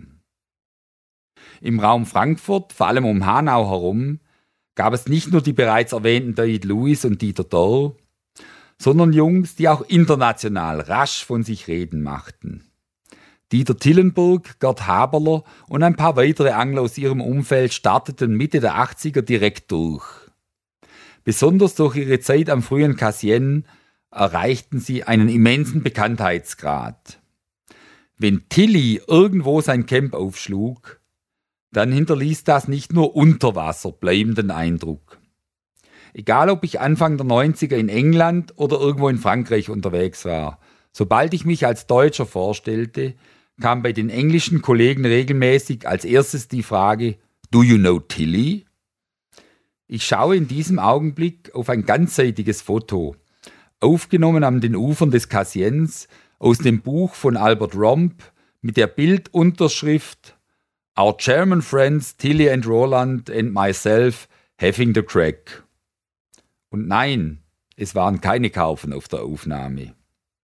Im Raum Frankfurt, vor allem um Hanau herum, gab es nicht nur die bereits erwähnten David Lewis und Dieter Dorr, sondern Jungs, die auch international rasch von sich reden machten. Dieter Tillenburg, Gerd Haberler und ein paar weitere Angler aus ihrem Umfeld starteten Mitte der 80er direkt durch. Besonders durch ihre Zeit am frühen Cassien erreichten sie einen immensen Bekanntheitsgrad. Wenn Tilly irgendwo sein Camp aufschlug, dann hinterließ das nicht nur unter Wasser bleibenden Eindruck. Egal, ob ich Anfang der 90er in England oder irgendwo in Frankreich unterwegs war, sobald ich mich als Deutscher vorstellte, kam bei den englischen Kollegen regelmäßig als erstes die Frage, "Do you know Tilly?" Ich schaue in diesem Augenblick auf ein ganzseitiges Foto, aufgenommen an den Ufern des Cassiens, aus dem Buch von Albert Romp mit der Bildunterschrift "Our German friends Tilly and Roland and myself having the crack." Und nein, es waren keine Karpfen auf der Aufnahme.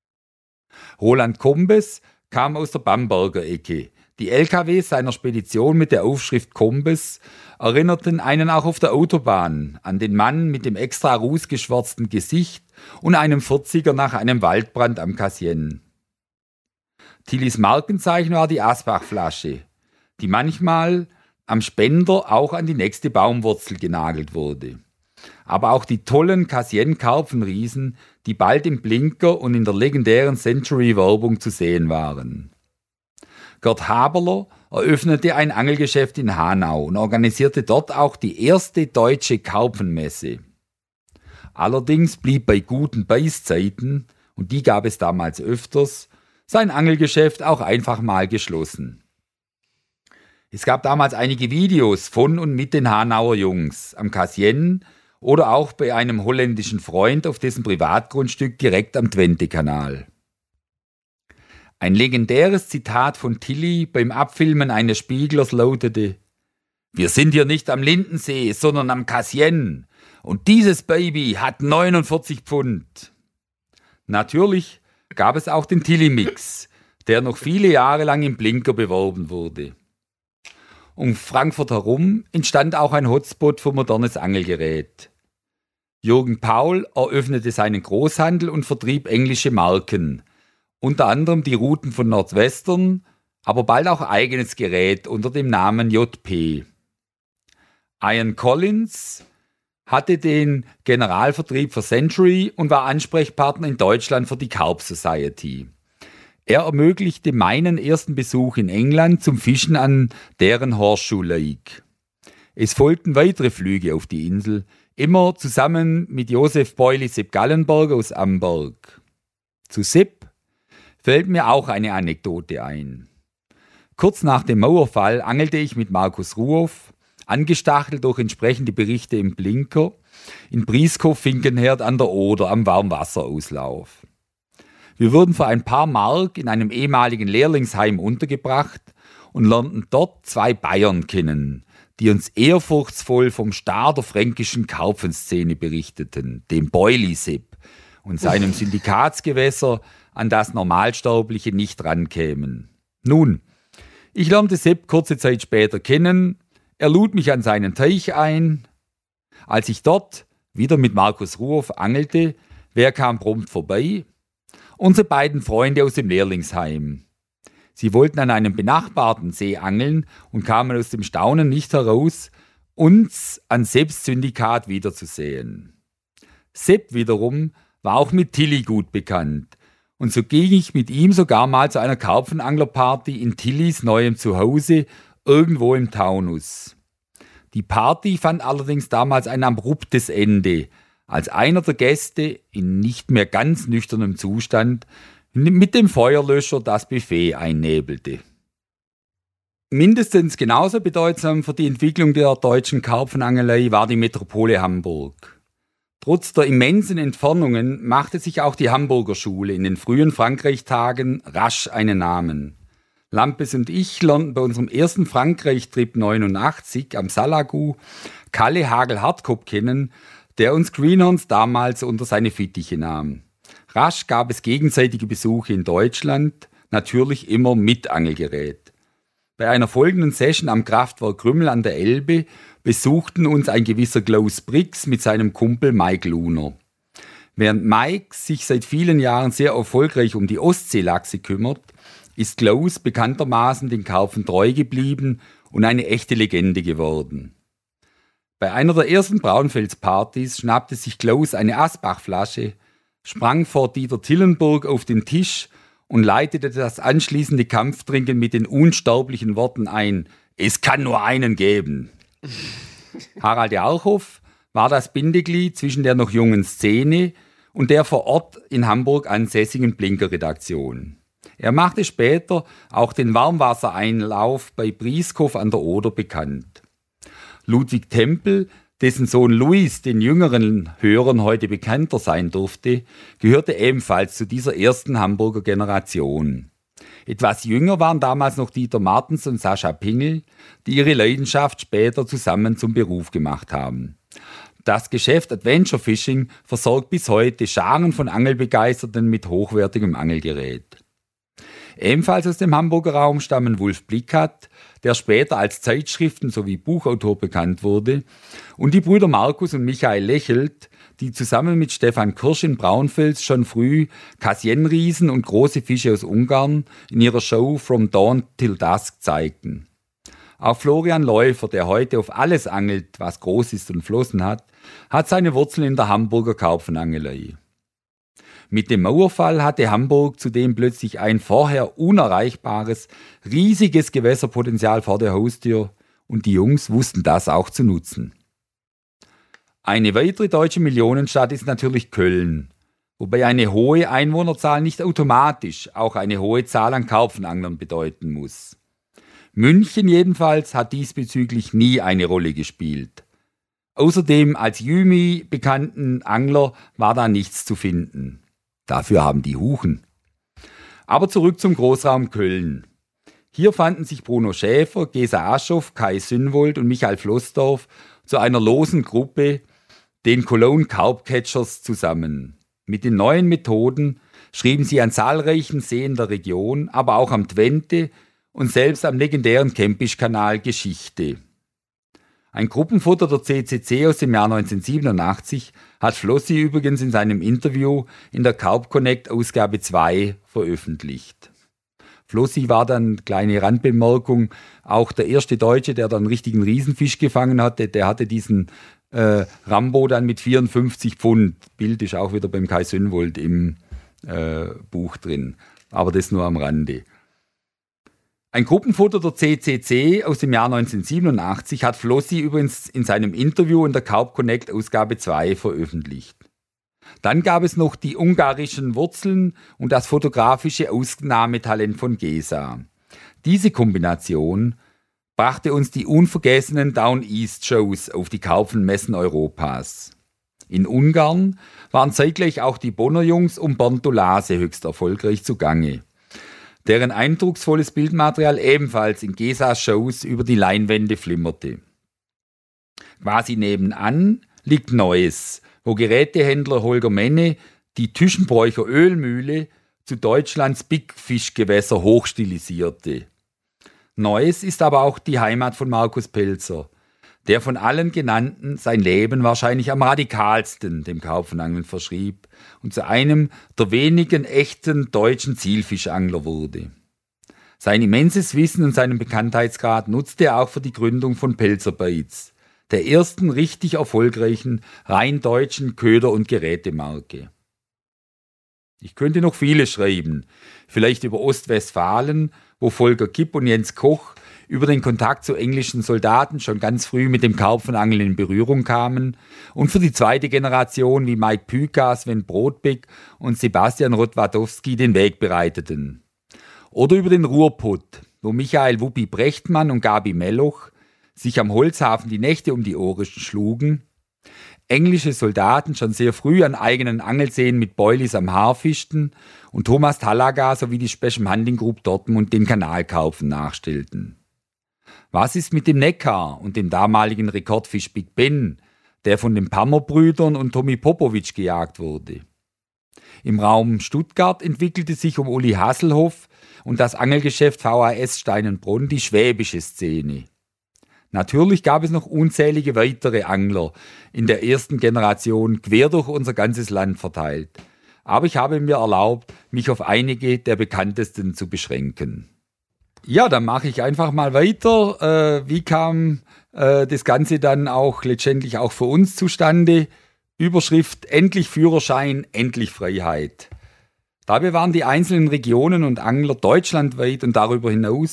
Roland Kombes kam aus der Bamberger Ecke. Die LKWs seiner Spedition mit der Aufschrift Kombes erinnerten einen auch auf der Autobahn an den Mann mit dem extra rußgeschwärzten Gesicht und einem 40er nach einem Waldbrand am Cassien. Tillys Markenzeichen war die Asbachflasche, die manchmal am Spender auch an die nächste Baumwurzel genagelt wurde. Aber auch die tollen Cassien-Karpfenriesen, die bald im Blinker und in der legendären Century-Werbung zu sehen waren. Gerd Haberler eröffnete ein Angelgeschäft in Hanau und organisierte dort auch die erste deutsche Karpfenmesse. Allerdings blieb bei guten Beißzeiten, und die gab es damals öfters, sein Angelgeschäft auch einfach mal geschlossen. Es gab damals einige Videos von und mit den Hanauer Jungs am Cassien oder auch bei einem holländischen Freund auf dessen Privatgrundstück direkt am Twente-Kanal. Ein legendäres Zitat von Tilly beim Abfilmen eines Spieglers lautete: "Wir sind hier nicht am Lindensee, sondern am Cassien. Und dieses Baby hat 49 Pfund. Natürlich gab es auch den Tilly-Mix, der noch viele Jahre lang im Blinker beworben wurde. Um Frankfurt herum entstand auch ein Hotspot für modernes Angelgerät. Jürgen Paul eröffnete seinen Großhandel und vertrieb englische Marken, unter anderem die Ruten von Nordwestern, aber bald auch eigenes Gerät unter dem Namen JP. Ian Collins hatte den Generalvertrieb für Century und war Ansprechpartner in Deutschland für die Carp Society. Er ermöglichte meinen ersten Besuch in England zum Fischen an deren Horseshoe Lake. Es folgten weitere Flüge auf die Insel, immer zusammen mit Josef Boily Sepp Gallenberg aus Amberg. Zu Sepp fällt mir auch eine Anekdote ein. Kurz nach dem Mauerfall angelte ich mit Markus Ruoff, angestachelt durch entsprechende Berichte im Blinker, in Brieskow-Finkenherd an der Oder am Warmwasserauslauf. Wir wurden für ein paar Mark in einem ehemaligen Lehrlingsheim untergebracht und lernten dort 2 Bayern kennen, die uns ehrfurchtsvoll vom Star der fränkischen Karpfenszene berichteten, dem Boily Sepp und seinem Syndikatsgewässer, an das Normalsterbliche nicht rankämen. Nun, ich lernte Sepp kurze Zeit später kennen, er lud mich an seinen Teich ein. Als ich dort wieder mit Markus Ruoff angelte, wer kam prompt vorbei? Unsere beiden Freunde aus dem Lehrlingsheim. Sie wollten an einem benachbarten See angeln und kamen aus dem Staunen nicht heraus, uns an Sepps Syndikat wiederzusehen. Sepp wiederum war auch mit Tilly gut bekannt, und so ging ich mit ihm sogar mal zu einer Karpfenanglerparty in Tillys neuem Zuhause irgendwo im Taunus. Die Party fand allerdings damals ein abruptes Ende, als einer der Gäste in nicht mehr ganz nüchternem Zustand mit dem Feuerlöscher das Buffet einnebelte. Mindestens genauso bedeutsam für die Entwicklung der deutschen Karpfenangelei war die Metropole Hamburg. Trotz der immensen Entfernungen machte sich auch die Hamburger Schule in den frühen Frankreich-Tagen rasch einen Namen. Lampes und ich lernten bei unserem ersten Frankreich-Trip 89 am Salagu Kalle Hagel-Hartkopf kennen, der uns Greenhorns damals unter seine Fittiche nahm. Rasch gab es gegenseitige Besuche in Deutschland, natürlich immer mit Angelgerät. Bei einer folgenden Session am Kraftwerk Krümmel an der Elbe besuchten uns ein gewisser Klaus Brix mit seinem Kumpel Mike Luner. Während Mike sich seit vielen Jahren sehr erfolgreich um die Ostseelachse kümmert, ist Klaus bekanntermaßen den Karpfen treu geblieben und eine echte Legende geworden. Bei einer der ersten Braunfels-Partys schnappte sich Klaus eine Asbachflasche, sprang vor Dieter Tillenburg auf den Tisch und leitete das anschließende Kampftrinken mit den unsterblichen Worten ein: Es kann nur einen geben. Harald Jarchow war das Bindeglied zwischen der noch jungen Szene und der vor Ort in Hamburg ansässigen Blinker-Redaktion. Er machte später auch den Warmwassereinlauf bei Brieskow an der Oder bekannt. Ludwig Tempel, dessen Sohn Louis den jüngeren Hörern heute bekannter sein durfte, gehörte ebenfalls zu dieser ersten Hamburger Generation. Etwas jünger waren damals noch Dieter Martens und Sascha Pingel, die ihre Leidenschaft später zusammen zum Beruf gemacht haben. Das Geschäft Adventure Fishing versorgt bis heute Scharen von Angelbegeisterten mit hochwertigem Angelgerät. Ebenfalls aus dem Hamburger Raum stammen Wulf Blickhat, der später als Zeitschriften- sowie Buchautor bekannt wurde, und die Brüder Markus und Michael Lächelt, die zusammen mit Stefan Kirsch in Braunfels schon früh Kassienriesen und große Fische aus Ungarn in ihrer Show From Dawn Till Dusk zeigten. Auch Florian Läufer, der heute auf alles angelt, was groß ist und Flossen hat seine Wurzeln in der Hamburger Karpfenangelei. Mit dem Mauerfall hatte Hamburg zudem plötzlich ein vorher unerreichbares, riesiges Gewässerpotenzial vor der Haustür und die Jungs wussten das auch zu nutzen. Eine weitere deutsche Millionenstadt ist natürlich Köln, wobei eine hohe Einwohnerzahl nicht automatisch auch eine hohe Zahl an Karpfenanglern bedeuten muss. München jedenfalls hat diesbezüglich nie eine Rolle gespielt. Außerdem als Jümi bekannten Angler war da nichts zu finden. Dafür haben die Huchen. Aber zurück zum Großraum Köln. Hier fanden sich Bruno Schäfer, Gesa Aschoff, Kai Sünwold und Michael Flossdorf zu einer losen Gruppe, den Cologne Carp Catchers, zusammen. Mit den neuen Methoden schrieben sie an zahlreichen Seen der Region, aber auch am Twente und selbst am legendären Kempisch-Kanal Geschichte. Ein Gruppenfoto der CCC aus dem Jahr 1987 hat Flossi übrigens in seinem Interview in der Carp Connect Ausgabe 2 veröffentlicht. Flossi war dann, kleine Randbemerkung, auch der erste Deutsche, der dann einen richtigen Riesenfisch gefangen hatte. Der hatte diesen Rambo dann mit 54 Pfund. Bild ist auch wieder beim Kai Sünwold im Buch drin. Aber das nur am Rande. Ein Gruppenfoto der CCC aus dem Jahr 1987 hat Flossi übrigens in seinem Interview in der Carp Connect Ausgabe 2 veröffentlicht. Dann gab es noch die ungarischen Wurzeln und das fotografische Ausnahmetalent von Gesa. Diese Kombination brachte uns die unvergessenen Down East Shows auf die Karpfenmessen Europas. In Ungarn waren zeitgleich auch die Bonner Jungs um Berntolase höchst erfolgreich zugange, deren eindrucksvolles Bildmaterial ebenfalls in Gesas Shows über die Leinwände flimmerte. Quasi nebenan liegt Neuss, wo Gerätehändler Holger Menne die Tüschenbräucher Ölmühle zu Deutschlands Bigfish-Gewässer hochstilisierte. Neuss ist aber auch die Heimat von Markus Pelzer, der von allen genannten sein Leben wahrscheinlich am radikalsten dem Karpfenangeln verschrieb und zu einem der wenigen echten deutschen Zielfischangler wurde. Sein immenses Wissen und seinen Bekanntheitsgrad nutzte er auch für die Gründung von Pelzer Baits, der ersten richtig erfolgreichen, rein deutschen Köder- und Gerätemarke. Ich könnte noch viele schreiben, vielleicht über Ostwestfalen, wo Volker Kipp und Jens Koch über den Kontakt zu englischen Soldaten schon ganz früh mit dem Karpfenangeln in Berührung kamen und für die zweite Generation wie Mike Püka, Sven Brodbeck und Sebastian Rotwadowski den Weg bereiteten. Oder über den Ruhrpott, wo Michael Wuppi Brechtmann und Gabi Melloch sich am Holzhafen die Nächte um die Ohren schlugen, englische Soldaten schon sehr früh an eigenen Angelseen mit Boilies am Haar fischten und Thomas Talaga sowie die Special Hunting Group Dortmund den Kanalkarpfen nachstellten. Was ist mit dem Neckar und dem damaligen Rekordfisch Big Ben, der von den Pammer-Brüdern und Tommy Popovic gejagt wurde? Im Raum Stuttgart entwickelte sich um Uli Hasselhoff und das Angelgeschäft VHS Steinenbronn die schwäbische Szene. Natürlich gab es noch unzählige weitere Angler in der ersten Generation quer durch unser ganzes Land verteilt. Aber ich habe mir erlaubt, mich auf einige der bekanntesten zu beschränken. Ja, dann mache ich einfach mal weiter. Wie kam das Ganze dann auch letztendlich auch für uns zustande? Überschrift: Endlich Führerschein, endlich Freiheit. Dabei waren die einzelnen Regionen und Angler deutschlandweit und darüber hinaus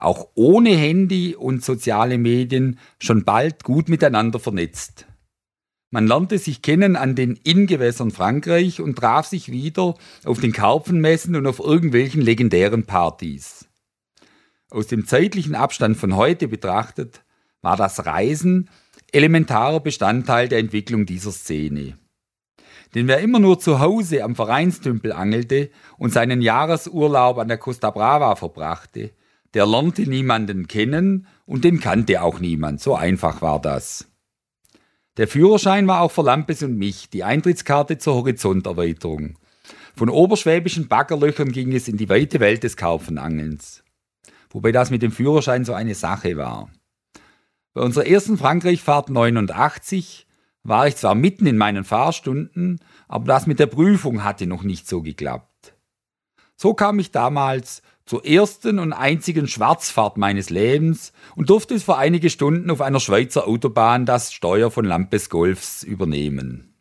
auch ohne Handy und soziale Medien schon bald gut miteinander vernetzt. Man lernte sich kennen an den Inngewässern Frankreich und traf sich wieder auf den Karpfenmessen und auf irgendwelchen legendären Partys. Aus dem zeitlichen Abstand von heute betrachtet war das Reisen elementarer Bestandteil der Entwicklung dieser Szene. Denn wer immer nur zu Hause am Vereinstümpel angelte und seinen Jahresurlaub an der Costa Brava verbrachte, der lernte niemanden kennen und den kannte auch niemand. So einfach war das. Der Führerschein war auch für Lampes und mich die Eintrittskarte zur Horizonterweiterung. Von oberschwäbischen Baggerlöchern ging es in die weite Welt des Karpfenangelns. Wobei das mit dem Führerschein so eine Sache war. Bei unserer ersten Frankreichfahrt 89 war ich zwar mitten in meinen Fahrstunden, aber das mit der Prüfung hatte noch nicht so geklappt. So kam ich damals zur ersten und einzigen Schwarzfahrt meines Lebens und durfte für einige Stunden auf einer Schweizer Autobahn das Steuer von Lampes Golfs übernehmen.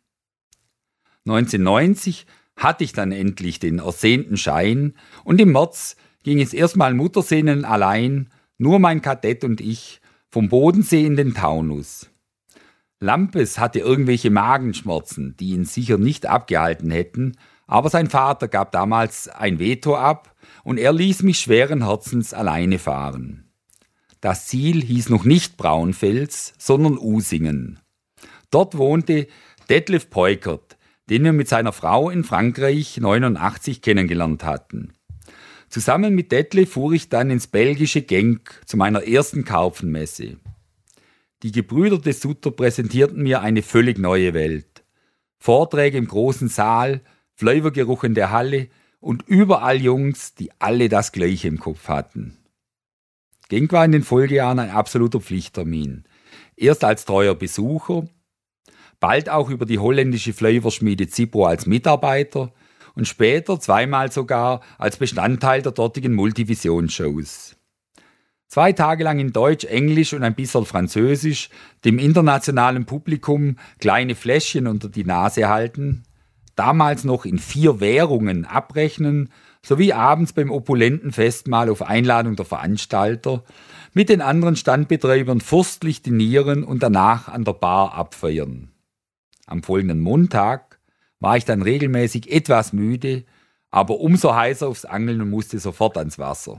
1990 hatte ich dann endlich den ersehnten Schein und im März ging es erstmal Muttersehnen allein, nur mein Kadett und ich, vom Bodensee in den Taunus. Lampes hatte irgendwelche Magenschmerzen, die ihn sicher nicht abgehalten hätten, aber sein Vater gab damals ein Veto ab und er ließ mich schweren Herzens alleine fahren. Das Ziel hieß noch nicht Braunfels, sondern Usingen. Dort wohnte Detlef Peukert, den wir mit seiner Frau in Frankreich 89 kennengelernt hatten. Zusammen mit Detlef fuhr ich dann ins belgische Genk zu meiner ersten Karpfenmesse. Die Gebrüder de Sutter präsentierten mir eine völlig neue Welt. Vorträge im großen Saal, Fleivergeruch in der Halle und überall Jungs, die alle das Gleiche im Kopf hatten. Genk war in den Folgejahren ein absoluter Pflichttermin. Erst als treuer Besucher, bald auch über die holländische Fleiverschmiede Zipro als Mitarbeiter und später zweimal sogar als Bestandteil der dortigen Multivision-Shows. 2 Tage lang in Deutsch, Englisch und ein bisschen Französisch dem internationalen Publikum kleine Fläschchen unter die Nase halten, damals noch in 4 Währungen abrechnen, sowie abends beim opulenten Festmahl auf Einladung der Veranstalter mit den anderen Standbetreibern fürstlich dinieren und danach an der Bar abfeiern. Am folgenden Montag war ich dann regelmäßig etwas müde, aber umso heißer aufs Angeln und musste sofort ans Wasser.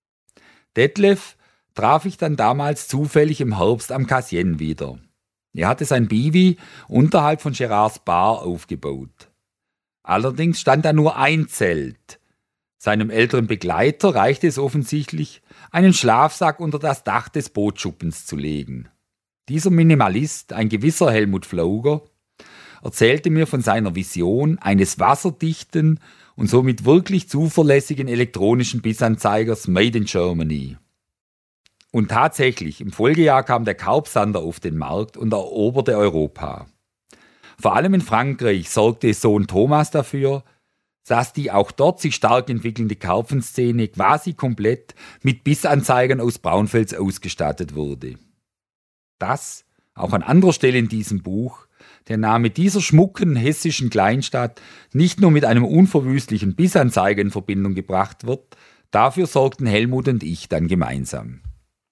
Detlef traf ich dann damals zufällig im Herbst am Cassien wieder. Er hatte sein Bivi unterhalb von Gerards Bar aufgebaut. Allerdings stand da nur ein Zelt. Seinem älteren Begleiter reichte es offensichtlich, einen Schlafsack unter das Dach des Bootschuppens zu legen. Dieser Minimalist, ein gewisser Helmut Flauger, erzählte mir von seiner Vision eines wasserdichten und somit wirklich zuverlässigen elektronischen Bissanzeigers Made in Germany. Und tatsächlich, im Folgejahr kam der Karpsander auf den Markt und eroberte Europa. Vor allem in Frankreich sorgte Sohn Thomas dafür, dass die auch dort sich stark entwickelnde Karpfenszene quasi komplett mit Bissanzeigern aus Braunfels ausgestattet wurde. Dass, auch an anderer Stelle in diesem Buch, der Name dieser schmucken hessischen Kleinstadt nicht nur mit einem unverwüstlichen Bissanzeiger in Verbindung gebracht wird, dafür sorgten Helmut und ich dann gemeinsam.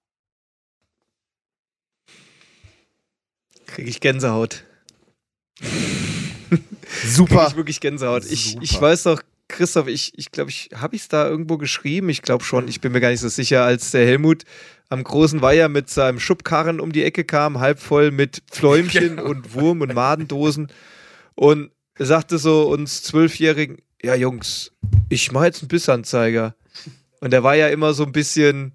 Kriege ich Gänsehaut. Super. Kriege ich wirklich Gänsehaut. Ich weiß noch, Christoph, ich glaube, habe ich es da irgendwo geschrieben? Ich glaube schon, ich bin mir gar nicht so sicher, als der Helmut am großen Weiher mit seinem Schubkarren um die Ecke kam, halb voll mit Pfläumchen und Wurm- und Madendosen und sagte so uns 12-Jährigen, ja Jungs, ich mache jetzt einen Bissanzeiger. Und der war ja immer so ein bisschen,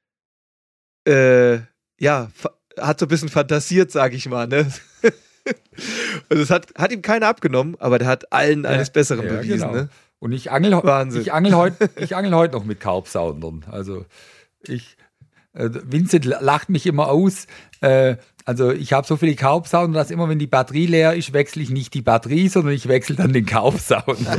hat so ein bisschen fantasiert, sag ich mal, ne? Und das hat ihm keiner abgenommen, aber der hat allen eines Besseren bewiesen, genau. Ne? Und ich angel heute noch mit Karpsaundern. Also Vincent lacht mich immer aus. Also ich habe so viele Karpsaunder, dass immer, wenn die Batterie leer ist, wechsle ich nicht die Batterie, sondern ich wechsle dann den Karpsaunder.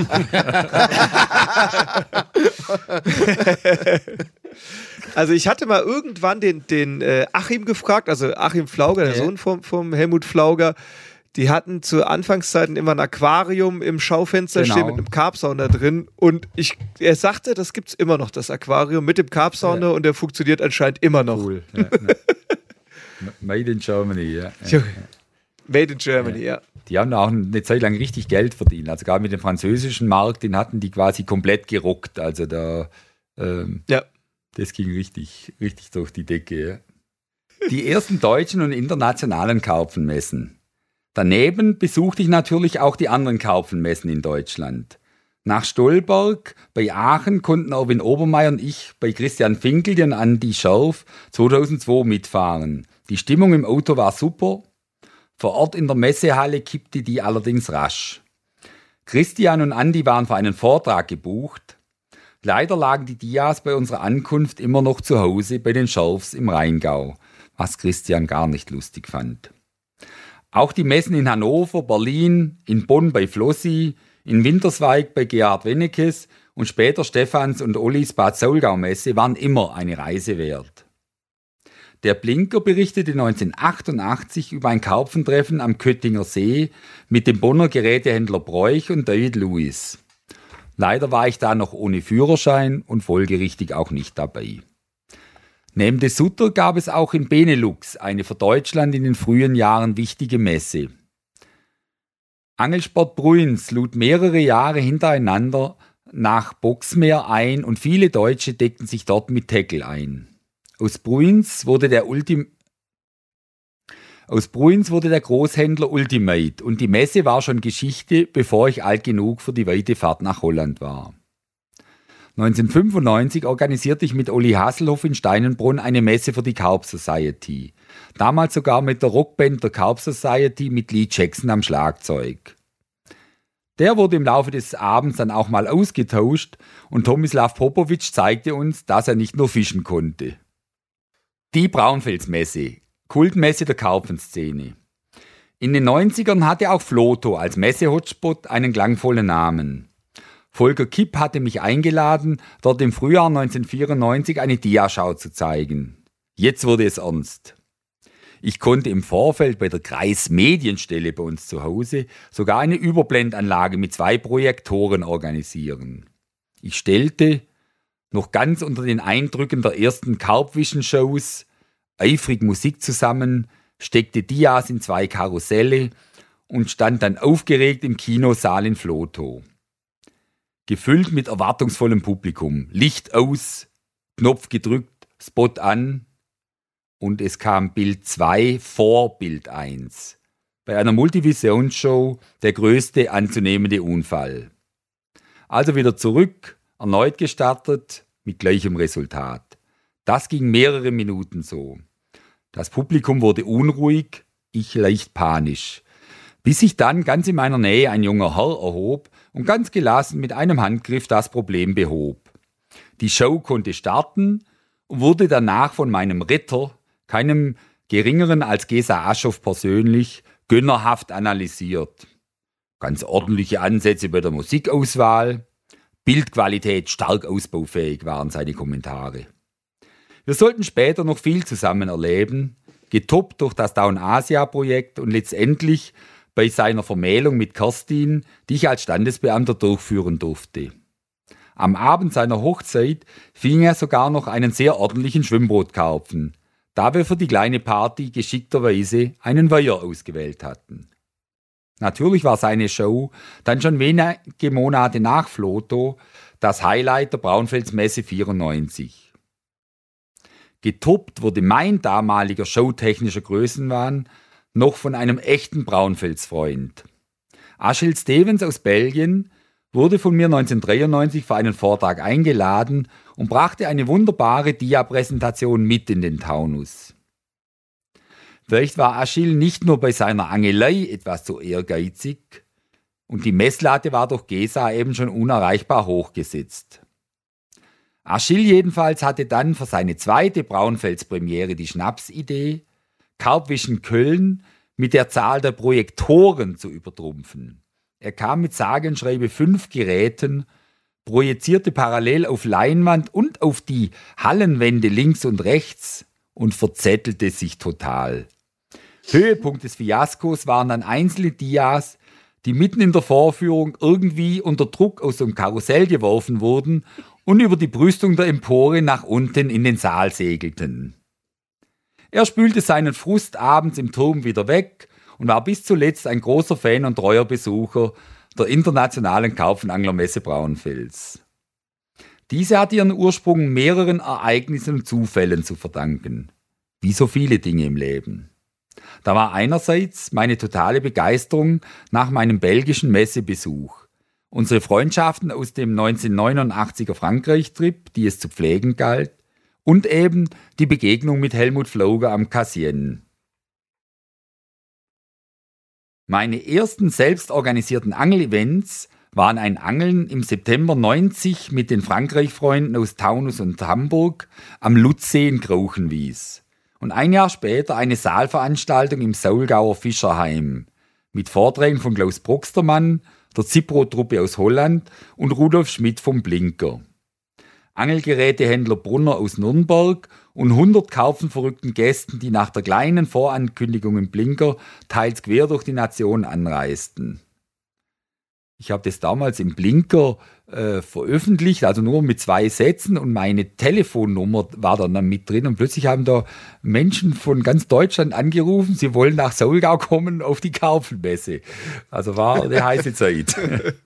Also ich hatte mal irgendwann den Achim gefragt, also Achim Flauger, der Sohn vom Helmut Flauger, die hatten zu Anfangszeiten immer ein Aquarium im Schaufenster stehen mit einem Carpsounder drin. Und er sagte, das gibt's immer noch, das Aquarium mit dem Carpsounder, und der funktioniert anscheinend immer noch. Cool. Made in Germany, ja. Made in Germany, ja. Die haben auch eine Zeit lang richtig Geld verdient. Also gerade mit dem französischen Markt, den hatten die quasi komplett gerockt. Also da, das ging richtig durch die Decke. Ja. Die ersten deutschen und internationalen Karpfenmessen. Daneben besuchte ich natürlich auch die anderen Karpfenmessen in Deutschland. Nach Stolberg bei Aachen konnten Erwin Obermeier und ich bei Christian Finkel und Andi Scherf 2002 mitfahren. Die Stimmung im Auto war super. Vor Ort in der Messehalle kippte die allerdings rasch. Christian und Andi waren für einen Vortrag gebucht. Leider lagen die Dias bei unserer Ankunft immer noch zu Hause bei den Scherfs im Rheingau, was Christian gar nicht lustig fand. Auch die Messen in Hannover, Berlin, in Bonn bei Flossi, in Winterswijk bei Gerhard Wennekes und später Stephans und Ollis Bad Saulgau-Messe waren immer eine Reise wert. Der Blinker berichtete 1988 über ein Karpfentreffen am Köttinger See mit dem Bonner Gerätehändler Broich und David Lewis. Leider war ich da noch ohne Führerschein und folgerichtig auch nicht dabei. Neben de Sutter gab es auch in Benelux eine für Deutschland in den frühen Jahren wichtige Messe. Angelsport Bruins lud mehrere Jahre hintereinander nach Boxmeer ein und viele Deutsche deckten sich dort mit Tackle ein. Aus Bruins wurde der Großhändler Ultimate und die Messe war schon Geschichte, bevor ich alt genug für die weite Fahrt nach Holland war. 1995 organisierte ich mit Olli Hasselhoff in Steinenbrunn eine Messe für die Carp Society. Damals sogar mit der Rockband der Carp Society mit Lee Jackson am Schlagzeug. Der wurde im Laufe des Abends dann auch mal ausgetauscht und Tomislav Popovic zeigte uns, dass er nicht nur fischen konnte. Die Braunfelsmesse, Kultmesse der Karpfenszene. In den 90ern hatte auch Floto als Messe-Hotspot einen klangvollen Namen. Volker Kipp hatte mich eingeladen, dort im Frühjahr 1994 eine Diaschau zu zeigen. Jetzt wurde es ernst. Ich konnte im Vorfeld bei der Kreismedienstelle bei uns zu Hause sogar eine Überblendanlage mit 2 Projektoren organisieren. Ich stellte, noch ganz unter den Eindrücken der ersten Karpfischen-Shows, eifrig Musik zusammen, steckte Dias in 2 Karusselle und stand dann aufgeregt im Kinosaal in Floto. Gefüllt mit erwartungsvollem Publikum. Licht aus, Knopf gedrückt, Spot an und es kam Bild 2 vor Bild 1. Bei einer Multivisionsshow der größte anzunehmende Unfall. Also wieder zurück, erneut gestartet, mit gleichem Resultat. Das ging mehrere Minuten so. Das Publikum wurde unruhig, ich leicht panisch. Bis sich dann ganz in meiner Nähe ein junger Herr erhob und ganz gelassen mit einem Handgriff das Problem behob. Die Show konnte starten und wurde danach von meinem Retter, keinem geringeren als Gesa Aschoff persönlich, gönnerhaft analysiert. Ganz ordentliche Ansätze bei der Musikauswahl, Bildqualität stark ausbaufähig waren seine Kommentare. Wir sollten später noch viel zusammen erleben, getoppt durch das Down Asia Projekt und letztendlich bei seiner Vermählung mit Kerstin, die ich als Standesbeamter durchführen durfte. Am Abend seiner Hochzeit fing er sogar noch einen sehr ordentlichen Schwimmbrootkarpfen, da wir für die kleine Party geschickterweise einen Weiher ausgewählt hatten. Natürlich war seine Show dann schon wenige Monate nach Floto das Highlight der Braunfelsmesse 94. Getoppt wurde mein damaliger showtechnischer Größenwahn noch von einem echten Braunfelsfreund. Achille Stevens aus Belgien wurde von mir 1993 für einen Vortrag eingeladen und brachte eine wunderbare Dia-Präsentation mit in den Taunus. Vielleicht war Achille nicht nur bei seiner Angelei etwas zu ehrgeizig und die Messlatte war durch Gesa eben schon unerreichbar hochgesetzt. Achille jedenfalls hatte dann für seine zweite Braunfels-Premiere die Schnapsidee, Karpfischen Köln mit der Zahl der Projektoren zu übertrumpfen. Er kam mit sage und schreibe 5 Geräten, projizierte parallel auf Leinwand und auf die Hallenwände links und rechts und verzettelte sich total. Höhepunkt des Fiaskos waren dann einzelne Dias, die mitten in der Vorführung irgendwie unter Druck aus dem Karussell geworfen wurden und über die Brüstung der Empore nach unten in den Saal segelten. Er spülte seinen Frust abends im Turm wieder weg und war bis zuletzt ein großer Fan und treuer Besucher der Internationalen Karpfenanglermesse Braunfels. Diese hat ihren Ursprung mehreren Ereignissen und Zufällen zu verdanken, wie so viele Dinge im Leben. Da war einerseits meine totale Begeisterung nach meinem belgischen Messebesuch, unsere Freundschaften aus dem 1989er Frankreich-Trip, die es zu pflegen galt, und eben die Begegnung mit Helmut Floger am Cassien. Meine ersten selbstorganisierten Angelevents waren ein Angeln im September 90 mit den Frankreich-Freunden aus Taunus und Hamburg am Lutzsee in Krauchenwies. Und ein Jahr später eine Saalveranstaltung im Saulgauer Fischerheim mit Vorträgen von Klaus Broxtermann, der Zipro-Truppe aus Holland und Rudolf Schmidt vom Blinker. Angelgerätehändler Brunner aus Nürnberg und 100 karpfenverrückten Gästen, die nach der kleinen Vorankündigung im Blinker teils quer durch die Nation anreisten. Ich habe das damals im Blinker veröffentlicht, also nur mit 2 Sätzen, und meine Telefonnummer war dann mit drin und plötzlich haben da Menschen von ganz Deutschland angerufen, sie wollen nach Saulgau kommen auf die Karpfenmesse. Also war eine heiße Zeit.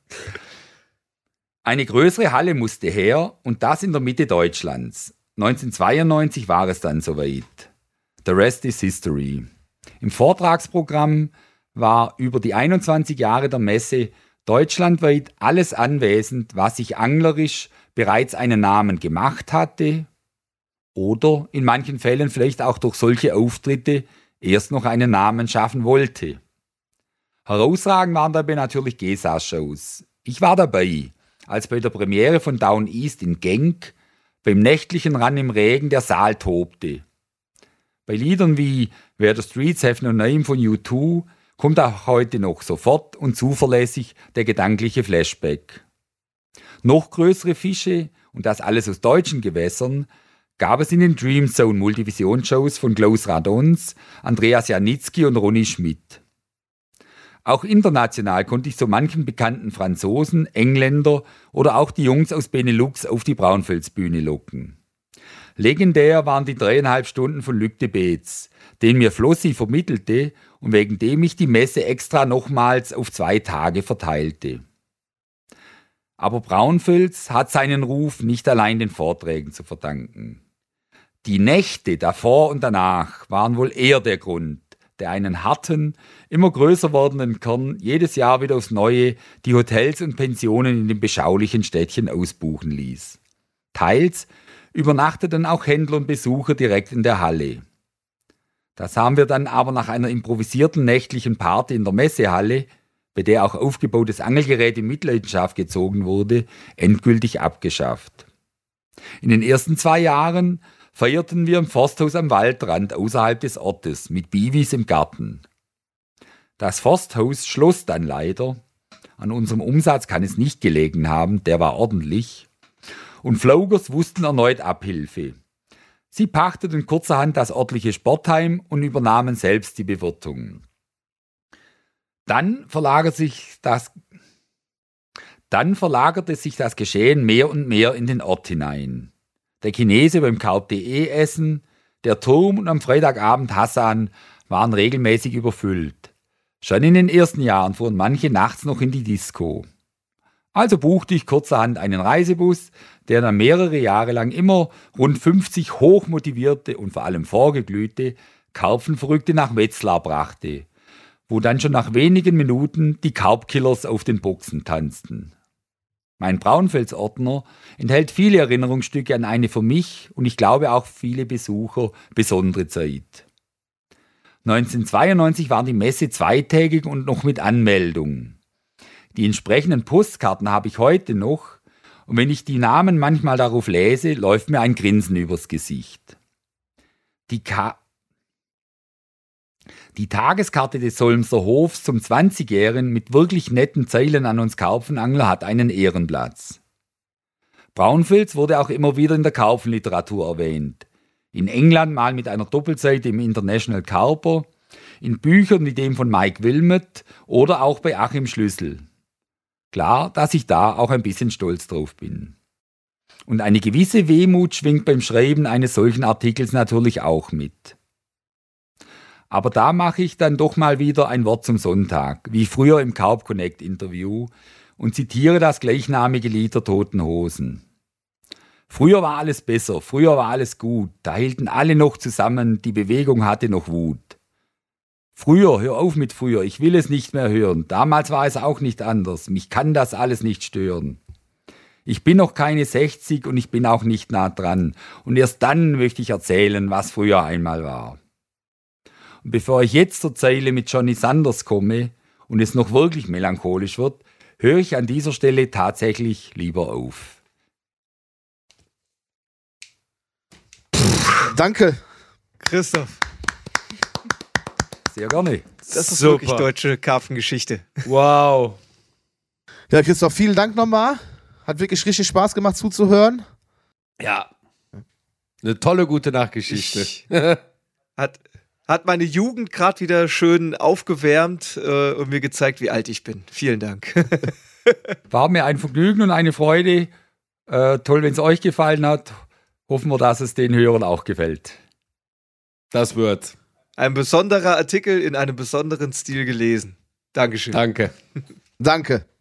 Eine größere Halle musste her und das in der Mitte Deutschlands. 1992 war es dann soweit. The rest is history. Im Vortragsprogramm war über die 21 Jahre der Messe deutschlandweit alles anwesend, was sich anglerisch bereits einen Namen gemacht hatte oder in manchen Fällen vielleicht auch durch solche Auftritte erst noch einen Namen schaffen wollte. Herausragend waren dabei natürlich GESA-Shows. Ich war dabei, als bei der Premiere von Down East in Genk beim nächtlichen Run im Regen der Saal tobte. Bei Liedern wie Where the Streets Have No Name von U2 kommt auch heute noch sofort und zuverlässig der gedankliche Flashback. Noch größere Fische, und das alles aus deutschen Gewässern, gab es in den Dream Zone Multivision-Shows von Klaus Radons, Andreas Janitzky und Ronny Schmidt. Auch international konnte ich so manchen bekannten Franzosen, Engländer oder auch die Jungs aus Benelux auf die Braunfelsbühne locken. Legendär waren die 3,5 Stunden von Luc de Beets, den mir Flossi vermittelte und wegen dem ich die Messe extra nochmals auf 2 Tage verteilte. Aber Braunfels hat seinen Ruf nicht allein den Vorträgen zu verdanken. Die Nächte davor und danach waren wohl eher der Grund, der einen harten, immer größer werdenden Kern jedes Jahr wieder aufs Neue die Hotels und Pensionen in dem beschaulichen Städtchen ausbuchen ließ. Teils übernachteten auch Händler und Besucher direkt in der Halle. Das haben wir dann aber nach einer improvisierten nächtlichen Party in der Messehalle, bei der auch aufgebautes Angelgerät in Mitleidenschaft gezogen wurde, endgültig abgeschafft. In den ersten 2 Jahren feierten wir im Forsthaus am Waldrand außerhalb des Ortes mit Biwis im Garten. Das Forsthaus schloss dann leider. An unserem Umsatz kann es nicht gelegen haben, der war ordentlich. Und Flogers wussten erneut Abhilfe. Sie pachteten kurzerhand das örtliche Sportheim und übernahmen selbst die Bewirtung. Dann verlagerte sich das Geschehen mehr und mehr in den Ort hinein. Der Chinese beim Carp.de essen, der Turm und am Freitagabend Hassan waren regelmäßig überfüllt. Schon in den ersten Jahren fuhren manche nachts noch in die Disco. Also buchte ich kurzerhand einen Reisebus, der dann mehrere Jahre lang immer rund 50 hochmotivierte und vor allem vorgeglühte Karpfenverrückte nach Wetzlar brachte, wo dann schon nach wenigen Minuten die Karpkillers auf den Boxen tanzten. Mein Braunfels-Ordner enthält viele Erinnerungsstücke an eine für mich und ich glaube auch viele Besucher besondere Zeit. 1992 war die Messe 2tägig und noch mit Anmeldung. Die entsprechenden Postkarten habe ich heute noch und wenn ich die Namen manchmal darauf lese, läuft mir ein Grinsen übers Gesicht. Die Tageskarte des Solmser Hofs zum 20-Jährigen mit wirklich netten Zeilen an uns Karpfenangler hat einen Ehrenplatz. Braunfels wurde auch immer wieder in der Karpfenliteratur erwähnt. In England mal mit einer Doppelseite im International Carper In Büchern wie dem von Mike Wilmot oder auch bei Achim Schlüssel. Klar, dass ich da auch ein bisschen stolz drauf bin. Und eine gewisse Wehmut schwingt beim Schreiben eines solchen Artikels natürlich auch mit. Aber da mache ich dann doch mal wieder ein Wort zum Sonntag, wie früher im Carp Connect Interview, und zitiere das gleichnamige Lied der Toten Hosen. Früher war alles besser, früher war alles gut, da hielten alle noch zusammen, die Bewegung hatte noch Wut. Früher, hör auf mit früher, ich will es nicht mehr hören, damals war es auch nicht anders, mich kann das alles nicht stören. Ich bin noch keine 60 und ich bin auch nicht nah dran, und erst dann möchte ich erzählen, was früher einmal war. Und bevor ich jetzt zur Zeile mit Johnny Sanders komme und es noch wirklich melancholisch wird, höre ich an dieser Stelle tatsächlich lieber auf. Danke. Christoph. Sehr gerne. Das ist Super. wirklich deutsche Karpfengeschichte. Wow. Ja, Christoph, vielen Dank nochmal. Hat wirklich richtig Spaß gemacht zuzuhören. Ja. Eine tolle gute Nachtgeschichte. Hat meine Jugend gerade wieder schön aufgewärmt und mir gezeigt, wie alt ich bin. Vielen Dank. War mir ein Vergnügen und eine Freude. Toll, wenn es euch gefallen hat. Hoffen wir, dass es den Hörern auch gefällt. Das wird. Ein besonderer Artikel in einem besonderen Stil gelesen. Dankeschön. Danke. Danke.